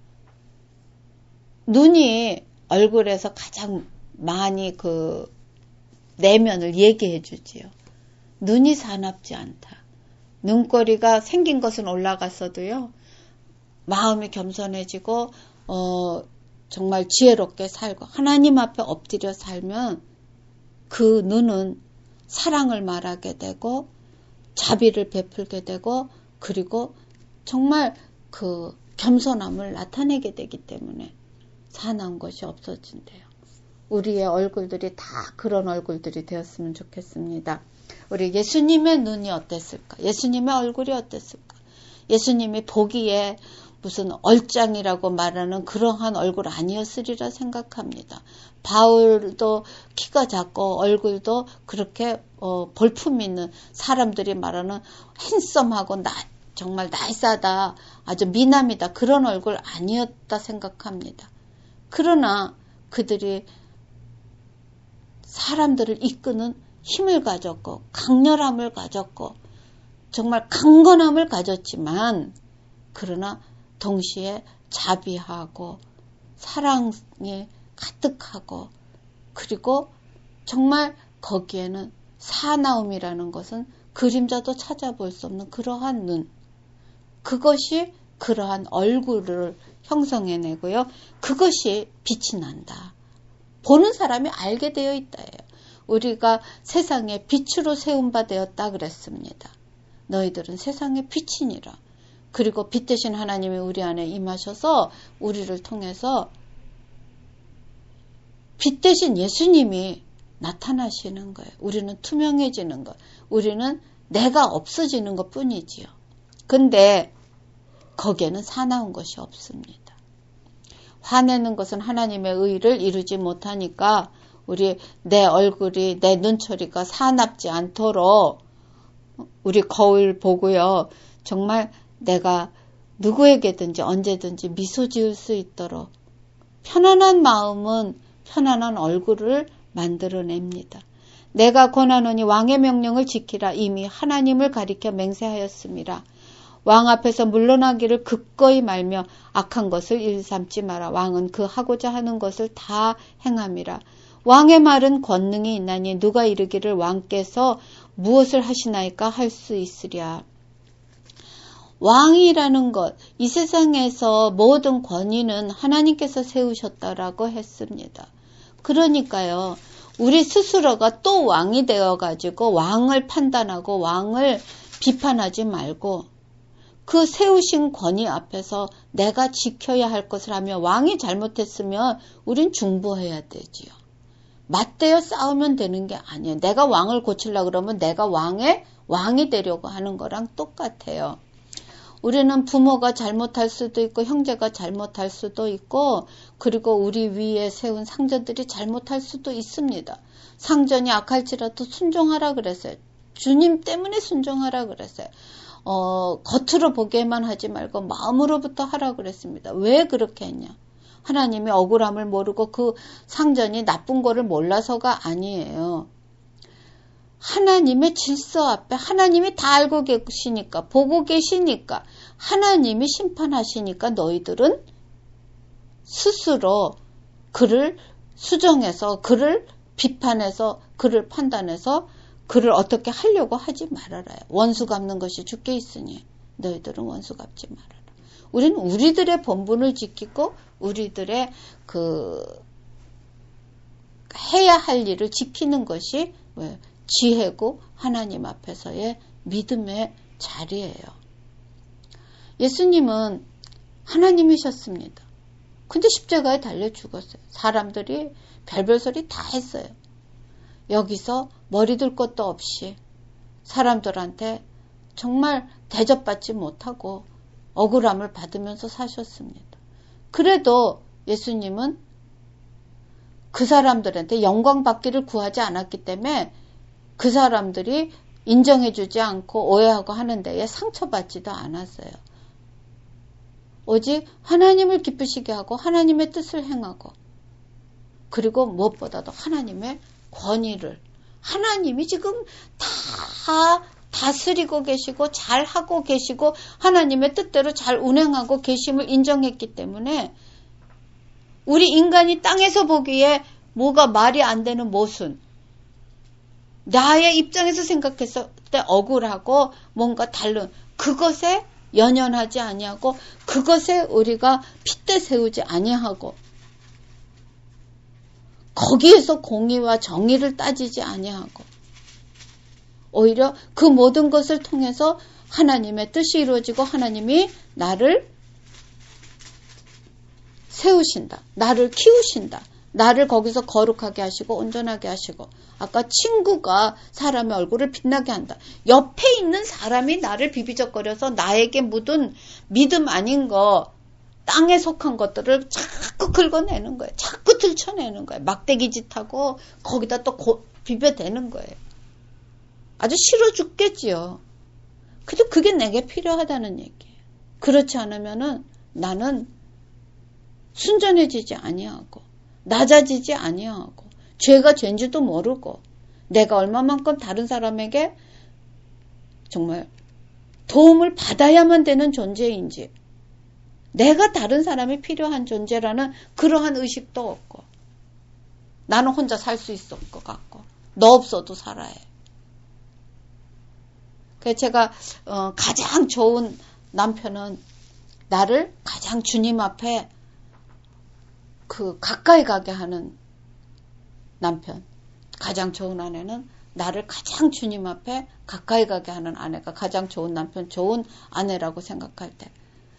눈이 얼굴에서 가장 많이 그 내면을 얘기해 주지요. 눈이 사납지 않다. 눈꼬리가 생긴 것은 올라갔어도요. 마음이 겸손해지고 정말 지혜롭게 살고 하나님 앞에 엎드려 살면 그 눈은 사랑을 말하게 되고 자비를 베풀게 되고 그리고 정말 그 겸손함을 나타내게 되기 때문에 사나운 것이 없어진대요. 우리의 얼굴들이 다 그런 얼굴들이 되었으면 좋겠습니다. 우리 예수님의 눈이 어땠을까? 예수님의 얼굴이 어땠을까? 예수님이 보기에 무슨 얼짱이라고 말하는 그러한 얼굴 아니었으리라 생각합니다. 바울도 키가 작고 얼굴도 그렇게 볼품 있는 사람들이 말하는 핸섬하고 정말 나이스하다 아주 미남이다 그런 얼굴 아니었다 생각합니다. 그러나 그들이 사람들을 이끄는 힘을 가졌고 강렬함을 가졌고 정말 강건함을 가졌지만 그러나 동시에 자비하고 사랑이 가득하고 그리고 정말 거기에는 사나움이라는 것은 그림자도 찾아볼 수 없는 그러한 눈, 그것이 그러한 얼굴을 형성해내고요. 그것이 빛이 난다. 보는 사람이 알게 되어 있다예요. 우리가 세상에 빛으로 세운 바 되었다 그랬습니다. 너희들은 세상의 빛이니라. 그리고 빛 대신 하나님이 우리 안에 임하셔서 우리를 통해서 빛 대신 예수님이 나타나시는 거예요. 우리는 투명해지는 것. 우리는 내가 없어지는 것 뿐이지요. 근데 거기에는 사나운 것이 없습니다. 화내는 것은 하나님의 의를 이루지 못하니까 우리 내 얼굴이 내 눈초리가 사납지 않도록 우리 거울 보고요. 정말 내가 누구에게든지 언제든지 미소 지을 수 있도록 편안한 마음은 편안한 얼굴을 만들어냅니다. 내가 권하노니 왕의 명령을 지키라. 이미 하나님을 가리켜 맹세하였습니다. 왕 앞에서 물러나기를 급거이 말며 악한 것을 일삼지 마라. 왕은 그 하고자 하는 것을 다 행함이라. 왕의 말은 권능이 있나니 누가 이르기를 왕께서 무엇을 하시나이까 할 수 있으랴. 왕이라는 것, 이 세상에서 모든 권위는 하나님께서 세우셨다라고 했습니다. 그러니까요, 우리 스스로가 또 왕이 되어가지고 왕을 판단하고 왕을 비판하지 말고 그 세우신 권위 앞에서 내가 지켜야 할 것을 하며 왕이 잘못했으면 우린 중보해야 되지요. 맞대어 싸우면 되는 게 아니에요. 내가 왕을 고치려고 그러면 내가 왕이 되려고 하는 거랑 똑같아요. 우리는 부모가 잘못할 수도 있고 형제가 잘못할 수도 있고 그리고 우리 위에 세운 상전들이 잘못할 수도 있습니다. 상전이 악할지라도 순종하라 그랬어요. 주님 때문에 순종하라 그랬어요. 겉으로 보게만 하지 말고 마음으로부터 하라 그랬습니다. 왜 그렇게 했냐? 하나님이 억울함을 모르고 그 상전이 나쁜 거를 몰라서가 아니에요. 하나님의 질서 앞에 하나님이 다 알고 계시니까 보고 계시니까 하나님이 심판하시니까 너희들은 스스로 그를 수정해서 그를 비판해서 그를 판단해서 그를 어떻게 하려고 하지 말아라. 원수 갚는 것이 주께 있으니 너희들은 원수 갚지 말아라. 우리는 우리들의 본분을 지키고 우리들의 해야 할 일을 지키는 것이 지혜고 하나님 앞에서의 믿음의 자리예요. 예수님은 하나님이셨습니다. 근데 십자가에 달려 죽었어요. 사람들이 별별 소리 다 했어요. 여기서 머리 들 것도 없이 사람들한테 정말 대접받지 못하고 억울함을 받으면서 사셨습니다. 그래도 예수님은 그 사람들한테 영광 받기를 구하지 않았기 때문에 그 사람들이 인정해주지 않고 오해하고 하는 데에 상처받지도 않았어요. 오직 하나님을 기쁘시게 하고 하나님의 뜻을 행하고 그리고 무엇보다도 하나님의 권위를 하나님이 지금 다 다스리고 계시고 잘하고 계시고 하나님의 뜻대로 잘 운행하고 계심을 인정했기 때문에 우리 인간이 땅에서 보기에 뭐가 말이 안 되는 모순 나의 입장에서 생각했을 때 억울하고 뭔가 다른 그것에 연연하지 아니하고 그것에 우리가 핏대 세우지 아니하고 거기에서 공의와 정의를 따지지 아니하고 오히려 그 모든 것을 통해서 하나님의 뜻이 이루어지고 하나님이 나를 세우신다. 나를 키우신다. 나를 거기서 거룩하게 하시고 온전하게 하시고 아까 친구가 사람의 얼굴을 빛나게 한다. 옆에 있는 사람이 나를 비비적거려서 나에게 묻은 믿음 아닌 거 땅에 속한 것들을 자꾸 긁어내는 거예요. 자꾸 들춰내는 거예요. 막대기 짓하고 거기다 또 비벼대는 거예요. 아주 싫어 죽겠지요. 근데 그게 내게 필요하다는 얘기예요. 그렇지 않으면은 나는 순전해지지 아니하고 낮아지지 아니하고 죄가 죄인지도 모르고 내가 얼마만큼 다른 사람에게 정말 도움을 받아야만 되는 존재인지 내가 다른 사람이 필요한 존재라는 그러한 의식도 없고 나는 혼자 살 수 있을 것 같고 너 없어도 살아야 해. 그래서 제가 가장 좋은 남편은 나를 가장 주님 앞에 가까이 가게 하는 남편, 가장 좋은 아내는 나를 가장 주님 앞에 가까이 가게 하는 아내가 가장 좋은 남편, 좋은 아내라고 생각할 때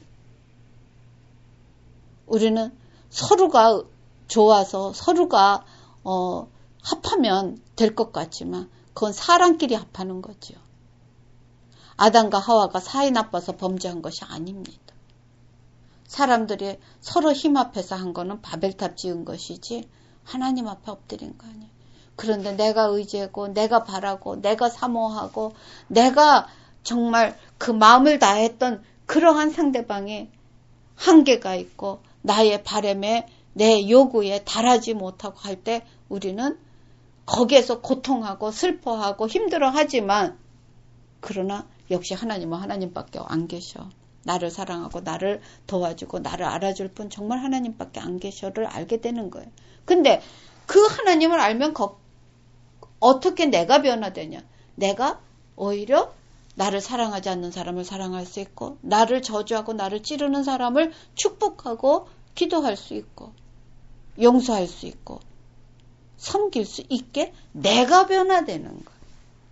우리는 서로가 좋아서 서로가 합하면 될 것 같지만 그건 사람끼리 합하는 거죠. 아담과 하와가 사이 나빠서 범죄한 것이 아닙니다. 사람들이 서로 힘합해서 한 거는 바벨탑 지은 것이지 하나님 앞에 엎드린 거 아니에요. 그런데 내가 의지하고 내가 바라고 내가 사모하고 내가 정말 그 마음을 다했던 그러한 상대방이 한계가 있고 나의 바람에 내 요구에 달하지 못하고 할 때 우리는 거기에서 고통하고 슬퍼하고 힘들어하지만 그러나 역시 하나님은 하나님밖에 안 계셔. 나를 사랑하고 나를 도와주고 나를 알아줄 분 정말 하나님밖에 안 계셔를 알게 되는 거예요. 근데 그 하나님을 알면 어떻게 내가 변화되냐. 내가 오히려 나를 사랑하지 않는 사람을 사랑할 수 있고 나를 저주하고 나를 찌르는 사람을 축복하고 기도할 수 있고 용서할 수 있고 섬길 수 있게 내가 변화되는 거예요.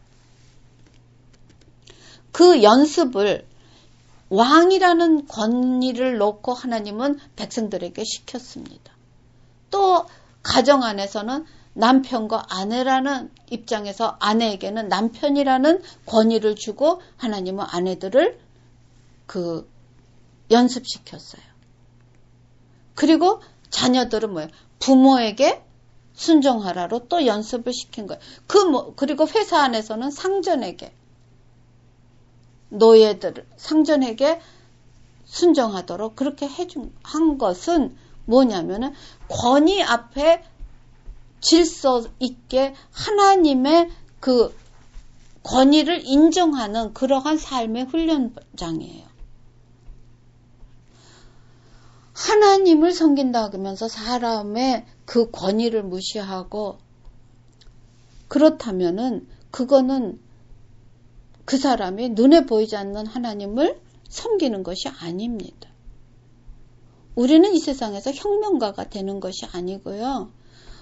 그 연습을 왕이라는 권위를 놓고 하나님은 백성들에게 시켰습니다. 또 가정 안에서는 남편과 아내라는 입장에서 아내에게는 남편이라는 권위를 주고 하나님은 아내들을 연습시켰어요. 그리고 자녀들은 뭐예요? 부모에게 순종하라로 또 연습을 시킨 거예요. 그리고 회사 안에서는 상전에게 노예들, 상전에게 순종하도록 그렇게 한 것은 뭐냐면은 권위 앞에 질서 있게 하나님의 그 권위를 인정하는 그러한 삶의 훈련장이에요. 하나님을 섬긴다 하면서 사람의 그 권위를 무시하고 그렇다면은 그거는 그 사람이 눈에 보이지 않는 하나님을 섬기는 것이 아닙니다. 우리는 이 세상에서 혁명가가 되는 것이 아니고요.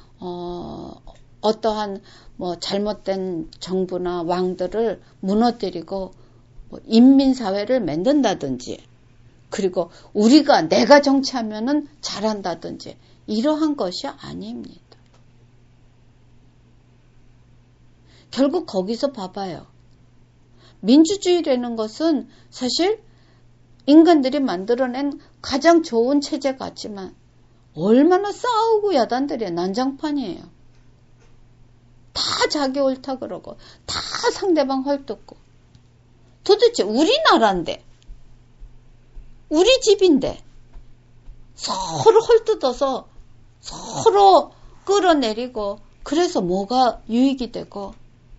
어떠한 잘못된 정부나 왕들을 무너뜨리고 인민사회를 만든다든지 그리고 내가 정치하면은 잘한다든지 이러한 것이 아닙니다. 결국 거기서 봐봐요. 민주주의라는 것은 사실 인간들이 만들어낸 가장 좋은 체제 같지만 얼마나 싸우고 야단들이에요. 난장판이에요. 다 자기 옳다 그러고 다 상대방 헐뜯고 도대체 우리나라인데 우리 집인데 서로 헐뜯어서 서로 끌어내리고 그래서 뭐가 유익이 되고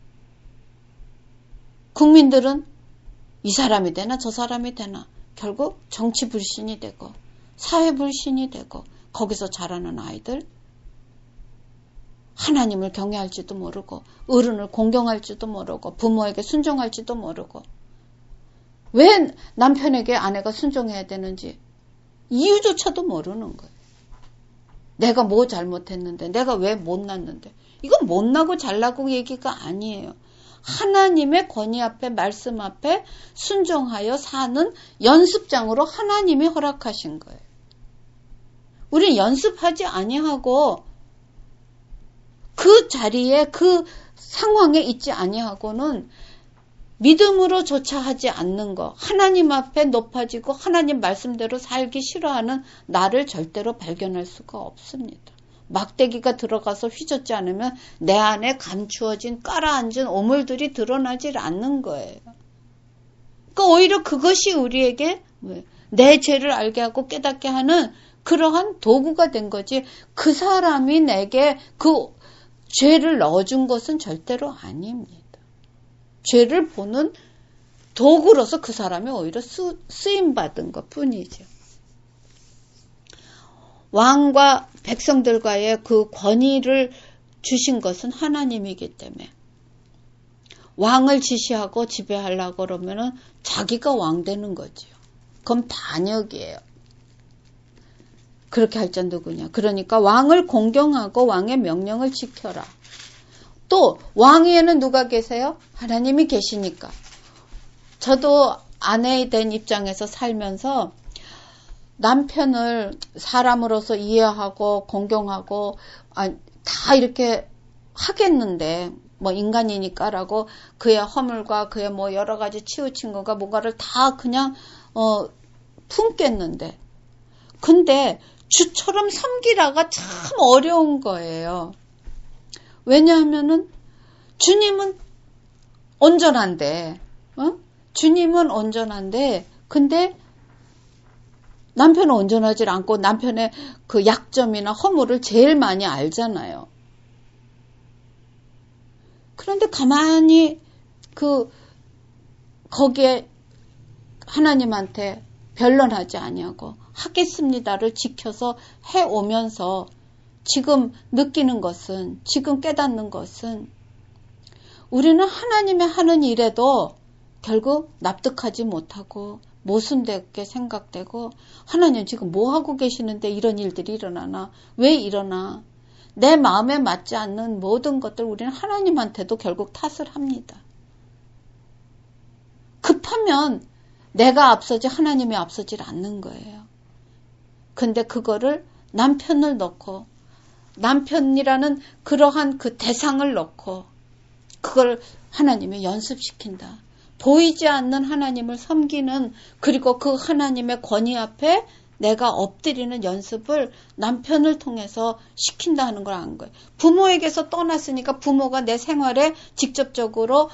국민들은 이 사람이 되나 저 사람이 되나 결국 정치 불신이 되고 사회 불신이 되고 거기서 자라는 아이들 하나님을 경외할지도 모르고 어른을 공경할지도 모르고 부모에게 순종할지도 모르고 왜 남편에게 아내가 순종해야 되는지 이유조차도 모르는 거예요. 내가 뭐 잘못했는데 내가 왜 못났는데 이건 못나고 잘나고 얘기가 아니에요. 하나님의 권위 앞에 말씀 앞에 순종하여 사는 연습장으로 하나님이 허락하신 거예요. 우리는 연습하지 아니하고 그 자리에 그 상황에 있지 아니하고는 믿음으로 조차 하지 않는 거 하나님 앞에 높아지고 하나님 말씀대로 살기 싫어하는 나를 절대로 발견할 수가 없습니다. 막대기가 들어가서 휘젓지 않으면 내 안에 감추어진 깔아앉은 오물들이 드러나질 않는 거예요. 그러니까 오히려 그것이 우리에게 내 죄를 알게 하고 깨닫게 하는 그러한 도구가 된 거지 그 사람이 내게 그 죄를 넣어준 것은 절대로 아닙니다. 죄를 보는 도구로서 그 사람이 오히려 쓰임받은 것 뿐이죠. 왕과 백성들과의 그 권위를 주신 것은 하나님이기 때문에 왕을 지시하고 지배하려고 그러면은 자기가 왕 되는 거지요. 그럼 반역이에요. 그렇게 할 자 누구냐. 그러니까 왕을 공경하고 왕의 명령을 지켜라. 또 왕위에는 누가 계세요? 하나님이 계시니까. 저도 아내에 된 입장에서 살면서 남편을 사람으로서 이해하고 공경하고 다 이렇게 하겠는데 뭐 인간이니까라고 그의 허물과 그의 뭐 여러 가지 치우친 것과 뭔가를 다 그냥 품겠는데 근데 주처럼 섬기라가 참 어려운 거예요. 왜냐하면은 주님은 온전한데 주님은 온전한데 근데 남편은 온전하지 않고 남편의 그 약점이나 허물을 제일 많이 알잖아요. 그런데 가만히 거기에 하나님한테 변론하지 아니하고 하겠습니다를 지켜서 해오면서 지금 느끼는 것은 지금 깨닫는 것은 우리는 하나님의 하는 일에도 결국 납득하지 못하고 모순되게 생각되고 하나님 지금 뭐 하고 계시는데 이런 일들이 일어나나? 왜 일어나? 내 마음에 맞지 않는 모든 것들 우리는 하나님한테도 결국 탓을 합니다. 급하면 내가 앞서지 하나님이 앞서질 않는 거예요. 근데 그거를 남편을 넣고 남편이라는 그러한 그 대상을 넣고 그걸 하나님이 연습시킨다. 보이지 않는 하나님을 섬기는 그리고 그 하나님의 권위 앞에 내가 엎드리는 연습을 남편을 통해서 시킨다 하는 걸 안 거예요. 부모에게서 떠났으니까 부모가 내 생활에 직접적으로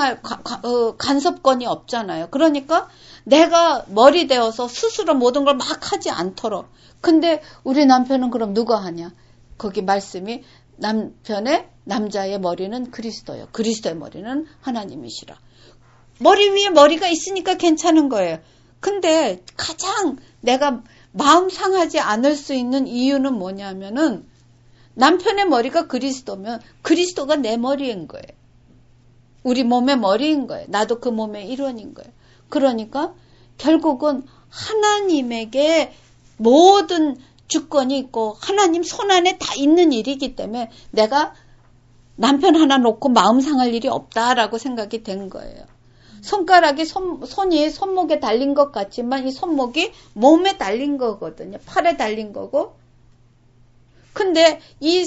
간섭권이 없잖아요. 그러니까 내가 머리 대어서 스스로 모든 걸 막 하지 않도록. 근데 우리 남편은 그럼 누가 하냐? 거기 말씀이 남자의 머리는 그리스도요. 그리스도의 머리는 하나님이시라. 머리 위에 머리가 있으니까 괜찮은 거예요. 근데 가장 내가 마음 상하지 않을 수 있는 이유는 뭐냐면은 남편의 머리가 그리스도면 그리스도가 내 머리인 거예요. 우리 몸의 머리인 거예요. 나도 그 몸의 일원인 거예요. 그러니까 결국은 하나님에게 모든 주권이 있고 하나님 손안에 다 있는 일이기 때문에 내가 남편 하나 놓고 마음 상할 일이 없다라고 생각이 된 거예요. 손가락이 손이 손목에 달린 것 같지만 이 손목이 몸에 달린 거거든요. 팔에 달린 거고. 근데 이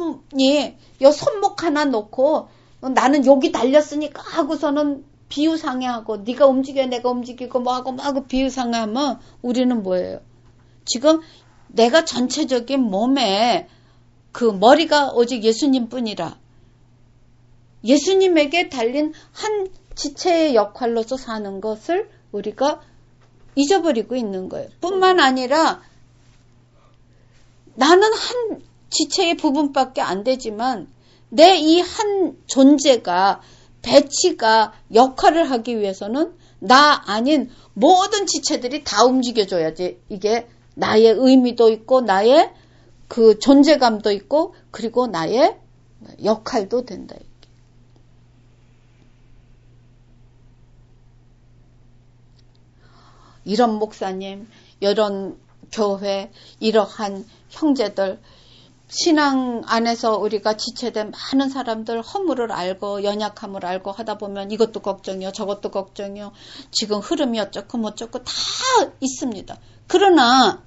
손목 하나 놓고 나는 여기 달렸으니까 하고서는 비유상해하고 네가 움직여 내가 움직이고 뭐하고 비유상해하면 우리는 뭐예요? 지금 내가 전체적인 몸에 그 머리가 오직 예수님뿐이라 예수님에게 달린 한 지체의 역할로서 사는 것을 우리가 잊어버리고 있는 거예요. 뿐만 아니라 나는 한 지체의 부분밖에 안 되지만 내 이 한 존재가 배치가 역할을 하기 위해서는 나 아닌 모든 지체들이 다 움직여줘야지 이게 나의 의미도 있고 나의 그 존재감도 있고 그리고 나의 역할도 된다. 이런 목사님, 이런 교회, 이러한 형제들, 신앙 안에서 우리가 지체된 많은 사람들 허물을 알고 연약함을 알고 하다 보면 이것도 걱정이요, 저것도 걱정이요, 지금 흐름이 어쩌고 뭐쩌고 다 있습니다. 그러나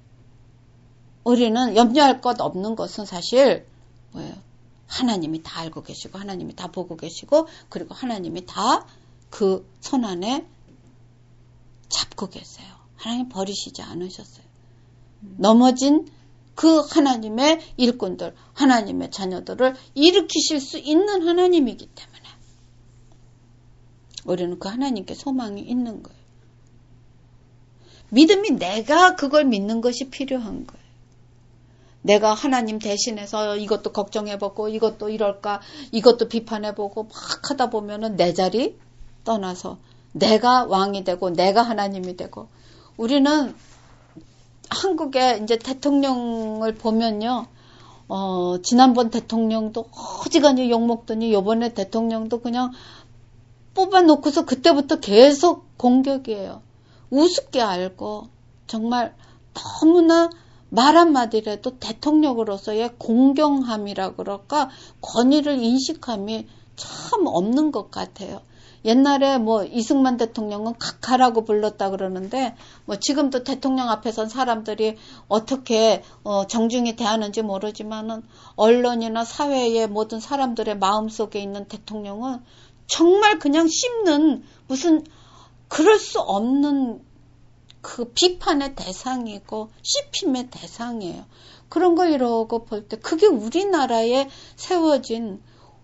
우리는 염려할 것 없는 것은 사실 뭐예요? 하나님이 다 알고 계시고 하나님이 다 보고 계시고 그리고 하나님이 다 그 손안에 잡고 계세요. 하나님 버리시지 않으셨어요. 넘어진 그 하나님의 일꾼들, 하나님의 자녀들을 일으키실 수 있는 하나님이기 때문에 우리는 그 하나님께 소망이 있는 거예요. 믿음이 내가 그걸 믿는 것이 필요한 거예요. 내가 하나님 대신해서 이것도 걱정해보고 이것도 이럴까 이것도 비판해보고 막 하다 보면은 내 자리 떠나서 내가 왕이 되고 내가 하나님이 되고 우리는 한국의 이제 대통령을 보면요. 지난번 대통령도 어지간히 욕먹더니 이번에 대통령도 그냥 뽑아놓고서 그때부터 계속 공격이에요. 우습게 알고 정말 너무나 말 한마디라도 대통령으로서의 공경함이라 그럴까 권위를 인식함이 참 없는 것 같아요. 옛날에 뭐 이승만 대통령은 각하라고 불렀다 그러는데 뭐 지금도 대통령 앞에 선 사람들이 어떻게 정중히 대하는지 모르지만은 언론이나 사회의 모든 사람들의 마음속에 있는 대통령은 정말 그냥 씹는 무슨 그럴 수 없는 그 비판의 대상이고 씹힘의 대상이에요. 그런 거 이러고 볼 때 그게 우리나라에 세워진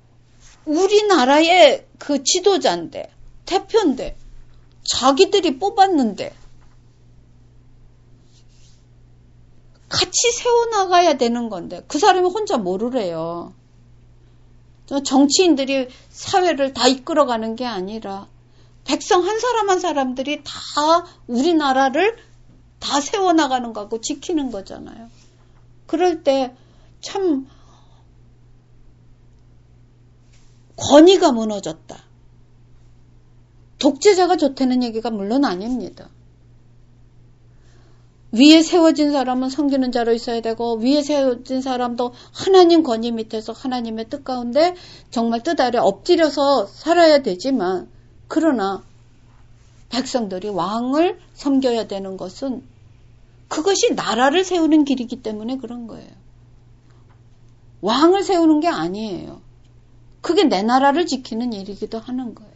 우리나라의 그 지도자인데 대표인데 자기들이 뽑았는데 같이 세워나가야 되는 건데 그 사람이 혼자 모르래요. 정치인들이 사회를 다 이끌어가는 게 아니라 백성 한 사람 한 사람들이 다 우리나라를 다 세워나가는 거고 지키는 거잖아요. 그럴 때 참 권위가 무너졌다. 독재자가 좋다는 얘기가 물론 아닙니다. 위에 세워진 사람은 섬기는 자로 있어야 되고 위에 세워진 사람도 하나님 권위 밑에서 하나님의 뜻 가운데 정말 뜻 아래 엎드려서 살아야 되지만 그러나 백성들이 왕을 섬겨야 되는 것은 그것이 나라를 세우는 길이기 때문에 그런 거예요. 왕을 세우는 게 아니에요. 그게 내 나라를 지키는 일이기도 하는 거예요.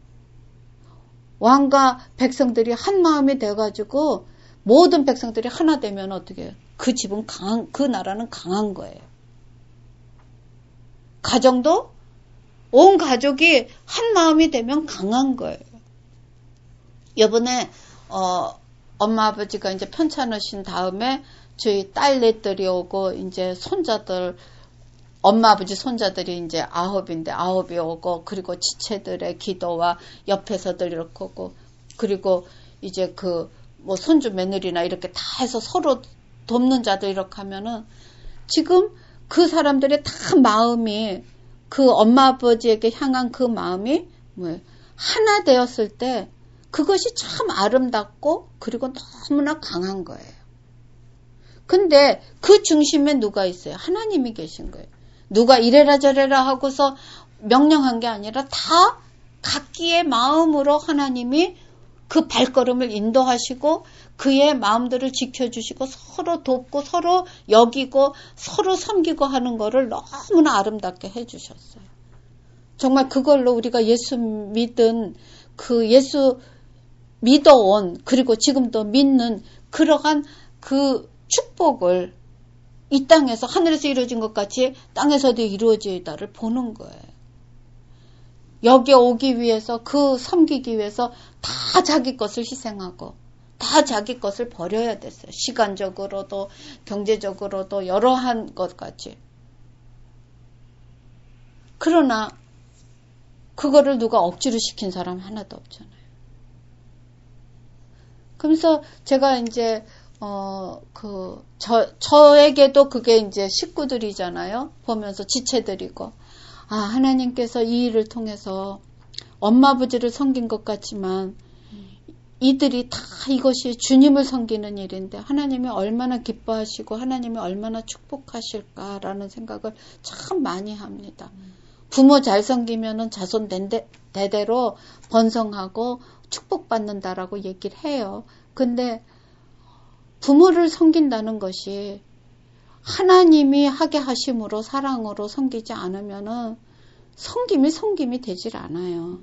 왕과 백성들이 한 마음이 돼가지고 모든 백성들이 하나 되면 어떻게 해요? 그 집은 그 나라는 강한 거예요. 가정도 온 가족이 한 마음이 되면 강한 거예요. 이번에 엄마 아버지가 이제 편찮으신 다음에 저희 딸넷들이 오고 이제 손자들 엄마 아버지 손자들이 이제 9이 오고 그리고 지체들의 기도와 옆에서들 이렇게 오고 그리고 이제 그 뭐 손주 며느리나 이렇게 다 해서 서로 돕는 자들 이렇게 하면은 지금 그 사람들의 다 마음이 그 엄마 아버지에게 향한 그 마음이 뭐예요? 하나 되었을 때 그것이 참 아름답고 그리고 너무나 강한 거예요. 근데 그 중심에 누가 있어요? 하나님이 계신 거예요. 누가 이래라 저래라 하고서 명령한 게 아니라 다 각기의 마음으로 하나님이 그 발걸음을 인도하시고 그의 마음들을 지켜주시고 서로 돕고 서로 여기고 서로 섬기고 하는 거를 너무나 아름답게 해주셨어요. 정말 그걸로 우리가 예수 믿은 그 예수 믿어온 그리고 지금도 믿는 그러한 그 축복을 이 땅에서 하늘에서 이루어진 것 같이 땅에서도 이루어지다를 보는 거예요. 여기에 오기 위해서 그 섬기기 위해서 다 자기 것을 희생하고 다 자기 것을 버려야 됐어요. 시간적으로도 경제적으로도 여러한 것 같이. 그러나 그거를 누가 억지로 시킨 사람 하나도 없잖아요. 그래서 제가 이제 저에게도 그게 이제 식구들이잖아요. 보면서 지체들이고. 아, 하나님께서 이 일을 통해서 엄마 아버지를 섬긴 것 같지만 이들이 다 이것이 주님을 섬기는 일인데 하나님이 얼마나 기뻐하시고 하나님이 얼마나 축복하실까라는 생각을 참 많이 합니다. 부모 잘 섬기면은 자손 대대로 번성하고 축복받는다라고 얘기를 해요. 근데 부모를 섬긴다는 것이 하나님이 하게 하심으로 사랑으로 섬기지 않으면은 섬김이 되질 않아요.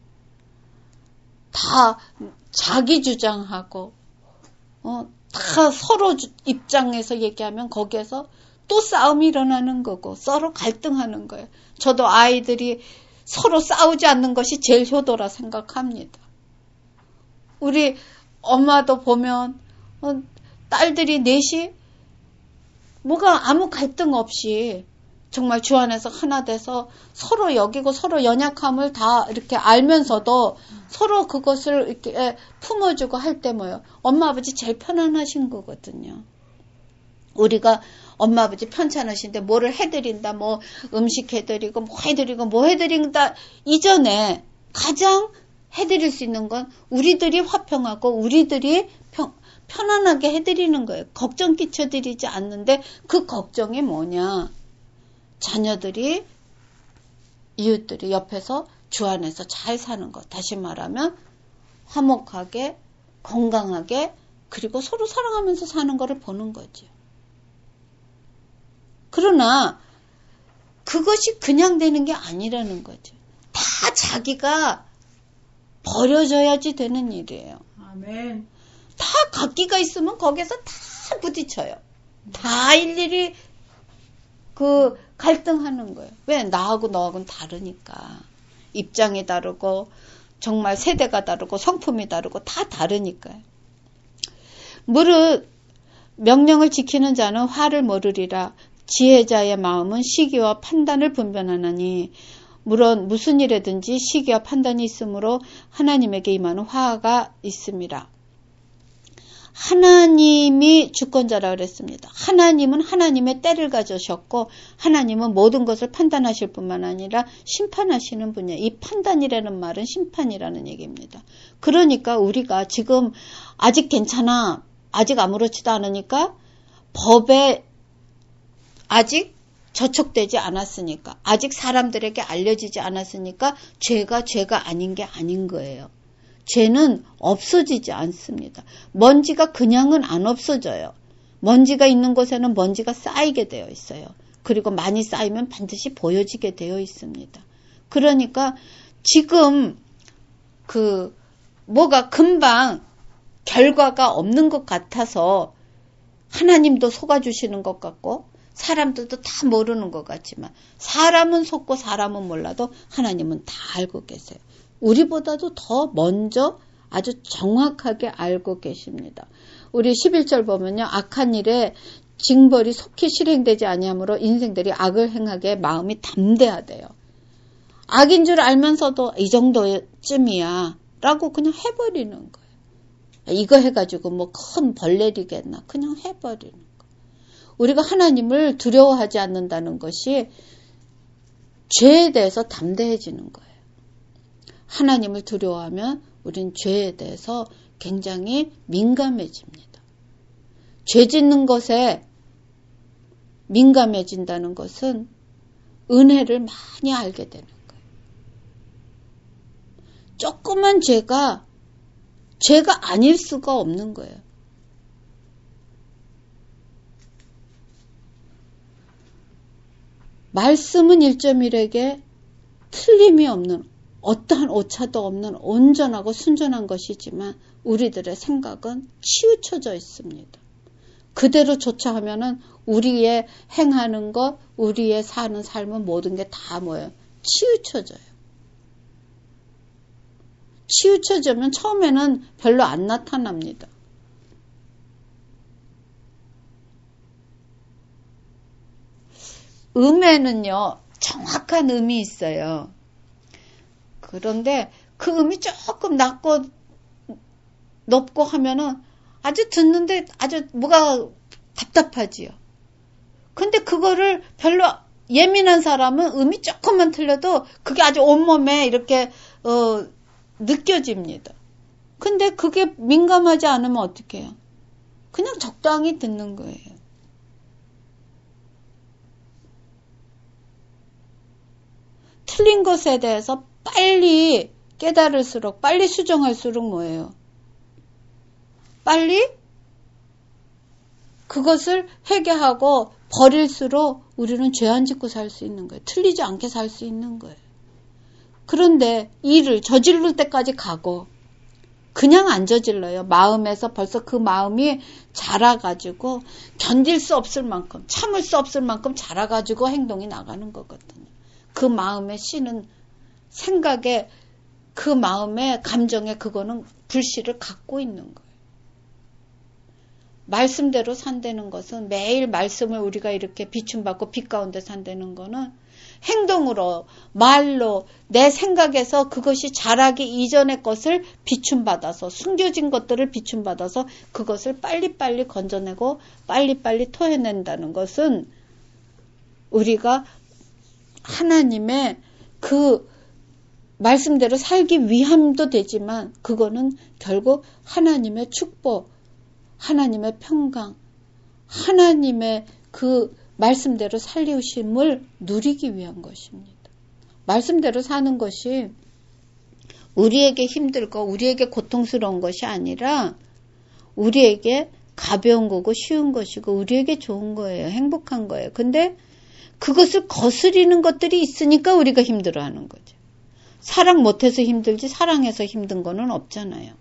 다 자기 주장하고 다 서로 입장에서 얘기하면 거기에서 또 싸움이 일어나는 거고 서로 갈등하는 거예요. 저도 아이들이 서로 싸우지 않는 것이 제일 효도라 생각합니다. 우리 엄마도 보면 딸들이 넷이 뭐가 아무 갈등 없이 정말 주 안에서 하나 돼서 서로 여기고 서로 연약함을 다 이렇게 알면서도 서로 그것을 이렇게 품어주고 할 때 뭐예요? 엄마 아버지 제일 편안하신 거거든요. 우리가 엄마 아버지 편찮으신데 뭐를 해드린다, 뭐 음식 해드리고 뭐 해드린다 이전에 가장 해드릴 수 있는 건 우리들이 화평하고 우리들이 편안하게 해드리는 거예요. 걱정 끼쳐드리지 않는데 그 걱정이 뭐냐? 자녀들이, 이웃들이 옆에서 주 안에서 잘 사는 것. 다시 말하면 화목하게, 건강하게, 그리고 서로 사랑하면서 사는 거를 보는 거죠. 그러나 그것이 그냥 되는 게 아니라는 거죠. 다 자기가 버려져야지 되는 일이에요. 아멘. 다 각기가 있으면 거기서 다 부딪혀요. 다 일일이 갈등하는 거예요. 왜? 나하고 너하고는 다르니까. 입장이 다르고 정말 세대가 다르고 성품이 다르고 다 다르니까요. 무릇 명령을 지키는 자는 화를 모르리라. 지혜자의 마음은 시기와 판단을 분별하나니 물론 무슨 일에든지 시기와 판단이 있으므로 하나님에게 임하는 화가 있습니다. 하나님이 주권자라 그랬습니다. 하나님은 하나님의 때를 가져셨고 하나님은 모든 것을 판단하실 뿐만 아니라 심판하시는 분이에요. 이 판단이라는 말은 심판이라는 얘기입니다. 그러니까 우리가 지금 아직 괜찮아, 아직 아무렇지도 않으니까 법에 아직 저촉되지 않았으니까, 아직 사람들에게 알려지지 않았으니까 죄가 아닌 게 아닌 거예요. 죄는 없어지지 않습니다. 먼지가 그냥은 안 없어져요. 먼지가 있는 곳에는 먼지가 쌓이게 되어 있어요. 그리고 많이 쌓이면 반드시 보여지게 되어 있습니다. 그러니까 지금 뭐가 금방 결과가 없는 것 같아서 하나님도 속아주시는 것 같고 사람들도 다 모르는 것 같지만 사람은 속고 사람은 몰라도 하나님은 다 알고 계세요. 우리보다도 더 먼저 아주 정확하게 알고 계십니다. 우리 11절 보면요. 악한 일에 징벌이 속히 실행되지 아니하므로 인생들이 악을 행하게 마음이 담대하대요. 악인 줄 알면서도 이 정도쯤이야 라고 그냥 해버리는 거예요. 이거 해가지고 뭐 큰 벌 내리겠나. 그냥 해버리는 거예요. 우리가 하나님을 두려워하지 않는다는 것이 죄에 대해서 담대해지는 거예요. 하나님을 두려워하면 우린 죄에 대해서 굉장히 민감해집니다. 죄 짓는 것에 민감해진다는 것은 은혜를 많이 알게 되는 거예요. 조그만 죄가 아닐 수가 없는 거예요. 말씀은 1.1에게 틀림이 없는, 어떠한 오차도 없는 온전하고 순전한 것이지만 우리들의 생각은 치우쳐져 있습니다. 그대로 쫓아가면은 우리의 행하는 것, 우리의 사는 삶은 모든 게 다 뭐예요? 치우쳐져요. 치우쳐지면 처음에는 별로 안 나타납니다. 음에는요, 정확한 음이 있어요. 그런데 그 음이 조금 높고 하면은 아주 듣는데 아주 뭐가 답답하지요. 근데 그거를 별로 예민한 사람은 음이 조금만 틀려도 그게 아주 온몸에 이렇게 느껴집니다. 근데 그게 민감하지 않으면 어떻게 해요? 그냥 적당히 듣는 거예요. 틀린 것에 대해서 빨리 깨달을수록, 빨리 수정할수록 뭐예요? 빨리 그것을 회개하고 버릴수록 우리는 죄 안 짓고 살 수 있는 거예요. 틀리지 않게 살 수 있는 거예요. 그런데 일을 저지를 때까지 가고 그냥 안 저질러요. 마음에서 벌써 그 마음이 자라가지고 견딜 수 없을 만큼, 참을 수 없을 만큼 자라가지고 행동이 나가는 거거든요. 그 마음에 씨는 생각에, 그 마음에 감정에 그거는 불씨를 갖고 있는 거예요. 말씀대로 산다는 것은 매일 말씀을 우리가 이렇게 비춤받고 빛 가운데 산다는 거는 행동으로, 말로, 내 생각에서 그것이 자라기 이전의 것을 비춤받아서, 숨겨진 것들을 비춤받아서 그것을 빨리빨리 건져내고 빨리빨리 토해낸다는 것은 우리가 하나님의 그 말씀대로 살기 위함도 되지만 그거는 결국 하나님의 축복, 하나님의 평강, 하나님의 그 말씀대로 살리우심을 누리기 위한 것입니다. 말씀대로 사는 것이 우리에게 힘들고 우리에게 고통스러운 것이 아니라 우리에게 가벼운 거고 쉬운 것이고 우리에게 좋은 거예요. 행복한 거예요. 근데 그것을 거스리는 것들이 있으니까 우리가 힘들어하는 거죠. 사랑 못해서 힘들지 사랑해서 힘든 거는 없잖아요.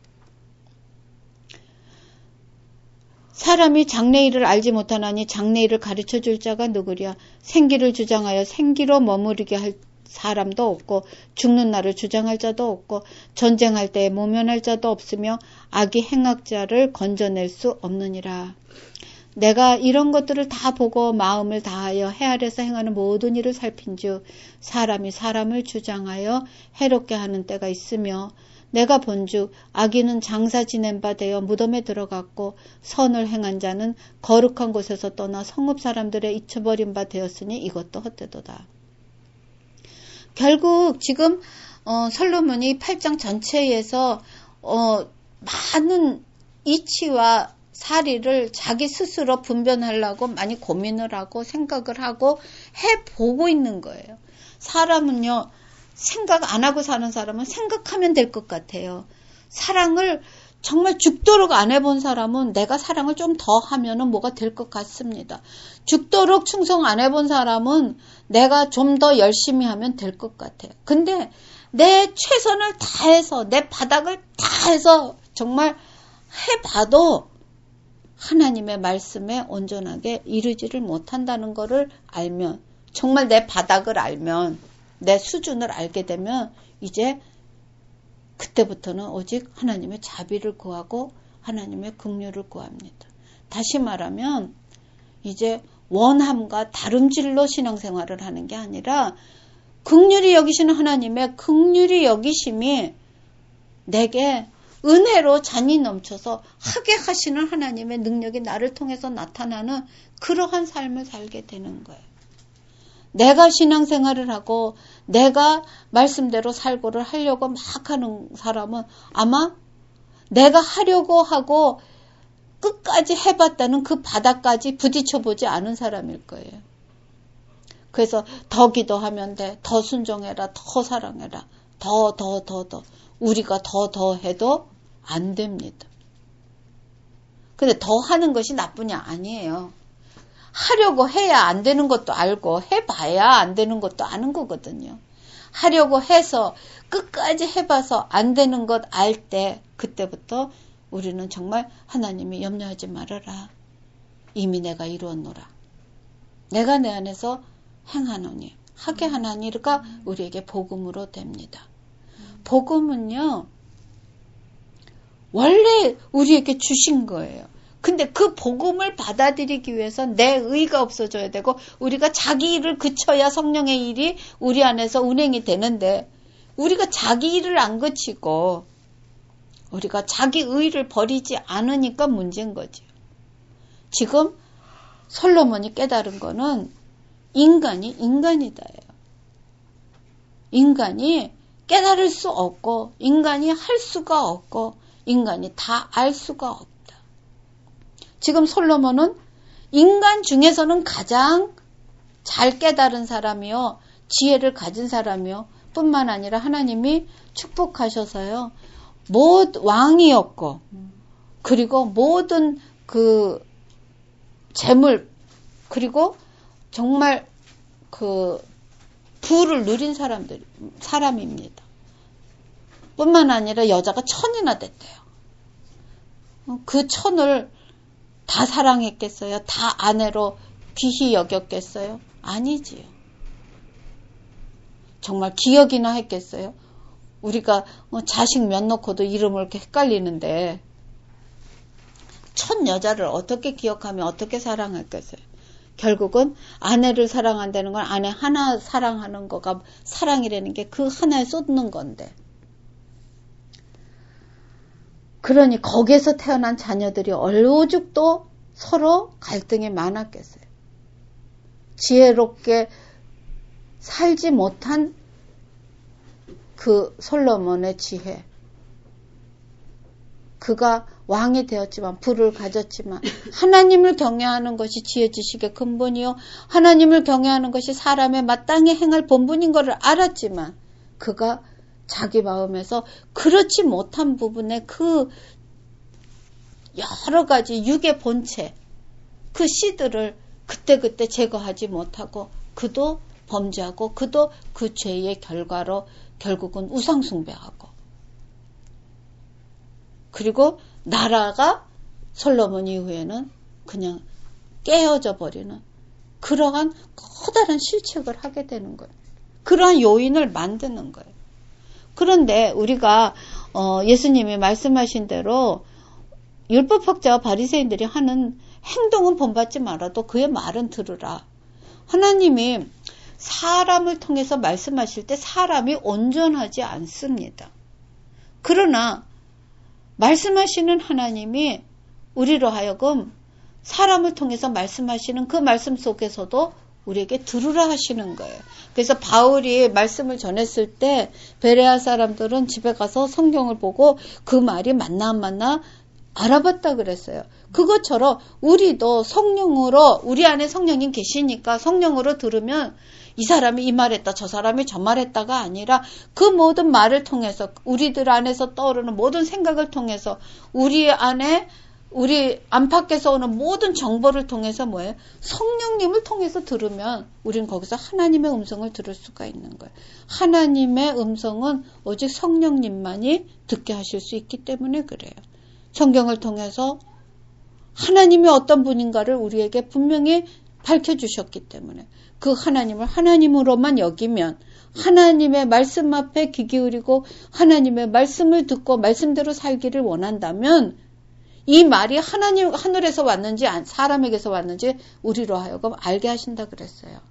사람이 장래일을 알지 못하나니 장래일을 가르쳐줄 자가 누구랴. 생기를 주장하여 생기로 머무르게 할 사람도 없고 죽는 날을 주장할 자도 없고 전쟁할 때에 모면할 자도 없으며 악이 행악자를 건져낼 수 없느니라. 내가 이런 것들을 다 보고 마음을 다하여 해 아래서 행하는 모든 일을 살핀즉 사람이 사람을 주장하여 해롭게 하는 때가 있으며 내가 본즉 악인은 장사 지낸 바 되어 무덤에 들어갔고 선을 행한 자는 거룩한 곳에서 떠나 성읍 사람들의 잊혀버린 바 되었으니 이것도 헛되도다. 결국 지금 솔로몬이 8장 전체에서 많은 이치와 사리를 자기 스스로 분별하려고 많이 고민을 하고 생각을 하고 해보고 있는 거예요. 사람은요, 생각 안 하고 사는 사람은 생각하면 될 것 같아요. 사랑을 정말 죽도록 안 해본 사람은 내가 사랑을 좀 더 하면은 뭐가 될 것 같습니다. 죽도록 충성 안 해본 사람은 내가 좀 더 열심히 하면 될 것 같아요. 근데 내 최선을 다해서 내 바닥을 다해서 정말 해봐도 하나님의 말씀에 온전하게 이르지를 못한다는 것을 알면, 정말 내 바닥을 알면, 내 수준을 알게 되면 이제 그때부터는 오직 하나님의 자비를 구하고 하나님의 긍휼을 구합니다. 다시 말하면 이제 원함과 다름질로 신앙생활을 하는 게 아니라 긍휼히 여기시는 하나님의 긍휼히 여기심이 내게 은혜로 잔이 넘쳐서 하게 하시는 하나님의 능력이 나를 통해서 나타나는 그러한 삶을 살게 되는 거예요. 내가 신앙생활을 하고 내가 말씀대로 살고를 하려고 막 하는 사람은 아마 내가 하려고 하고 끝까지 해봤다는 그 바닥까지 부딪혀보지 않은 사람일 거예요. 그래서 더 기도하면 돼, 더 순종해라, 더 사랑해라, 더 우리가 더 해도 안 됩니다. 근데 더 하는 것이 나쁘냐? 아니에요. 하려고 해야 안 되는 것도 알고 해봐야 안 되는 것도 아는 거거든요. 하려고 해서 끝까지 해봐서 안 되는 것 알 때 그때부터 우리는 정말 하나님이 염려하지 말아라. 이미 내가 이루었노라. 내가 내 안에서 행하노니 하게 하나니가 우리에게 복음으로 됩니다. 복음은요 원래 우리에게 주신 거예요. 근데 그 복음을 받아들이기 위해서 내 의가 없어져야 되고 우리가 자기 일을 그쳐야 성령의 일이 우리 안에서 운행이 되는데 우리가 자기 일을 안 그치고 우리가 자기 의를 버리지 않으니까 문제인 거죠. 지금 솔로몬이 깨달은 거는 인간이 인간이다예요. 인간이 깨달을 수 없고 인간이 할 수가 없고 인간이 다 알 수가 없다. 지금 솔로몬은 인간 중에서는 가장 잘 깨달은 사람이요, 지혜를 가진 사람이요, 뿐만 아니라 하나님이 축복하셔서요, 왕이었고, 그리고 모든 그 재물, 그리고 정말 그 부를 누린 사람입니다. 뿐만 아니라 여자가 1000이나 됐대요. 그 1000을 다 사랑했겠어요? 다 아내로 귀히 여겼겠어요? 아니지요. 정말 기억이나 했겠어요? 우리가 자식 몇 놓고도 이름을 이렇게 헷갈리는데 첫 여자를 어떻게 기억하며 어떻게 사랑했겠어요? 결국은 아내를 사랑한다는 건 아내 하나 사랑하는 거가 사랑이라는 게 그 하나에 쏟는 건데. 그러니 거기에서 태어난 자녀들이 얼오죽 또 서로 갈등이 많았겠어요. 지혜롭게 살지 못한 그 솔로몬의 지혜. 그가 왕이 되었지만 부를 가졌지만 하나님을 경외하는 것이 지혜 지식의 근본이요 하나님을 경외하는 것이 사람의 마땅히 행할 본분인 것을 알았지만 그가 자기 마음에서 그렇지 못한 부분에 그 여러 가지 육의 본체 그 씨들을 그때그때 제거하지 못하고 그도 범죄하고 그도 그 죄의 결과로 결국은 우상숭배하고 그리고 나라가 솔로몬 이후에는 그냥 깨어져 버리는 그러한 커다란 실책을 하게 되는 거예요. 그러한 요인을 만드는 거예요. 그런데 우리가 예수님이 말씀하신 대로 율법학자와 바리새인들이 하는 행동은 본받지 말아도 그의 말은 들으라. 하나님이 사람을 통해서 말씀하실 때 사람이 온전하지 않습니다. 그러나 말씀하시는 하나님이 우리로 하여금 사람을 통해서 말씀하시는 그 말씀 속에서도 우리에게 들으라 하시는 거예요. 그래서 바울이 말씀을 전했을 때 베레아 사람들은 집에 가서 성경을 보고 그 말이 맞나 안 맞나 알아봤다 그랬어요. 그것처럼 우리도 성령으로 우리 안에 성령님 계시니까 성령으로 들으면 이 사람이 이 말했다 저 사람이 저 말했다가 아니라 그 모든 말을 통해서 우리들 안에서 떠오르는 모든 생각을 통해서 우리 안에 우리 안팎에서 오는 모든 정보를 통해서 뭐예요? 성령님을 통해서 들으면 우리는 거기서 하나님의 음성을 들을 수가 있는 거예요. 하나님의 음성은 오직 성령님만이 듣게 하실 수 있기 때문에 그래요. 성경을 통해서 하나님이 어떤 분인가를 우리에게 분명히 밝혀주셨기 때문에 그 하나님을 하나님으로만 여기면 하나님의 말씀 앞에 귀 기울이고 하나님의 말씀을 듣고 말씀대로 살기를 원한다면 이 말이 하나님 하늘에서 왔는지 사람에게서 왔는지 우리로 하여금 알게 하신다 그랬어요.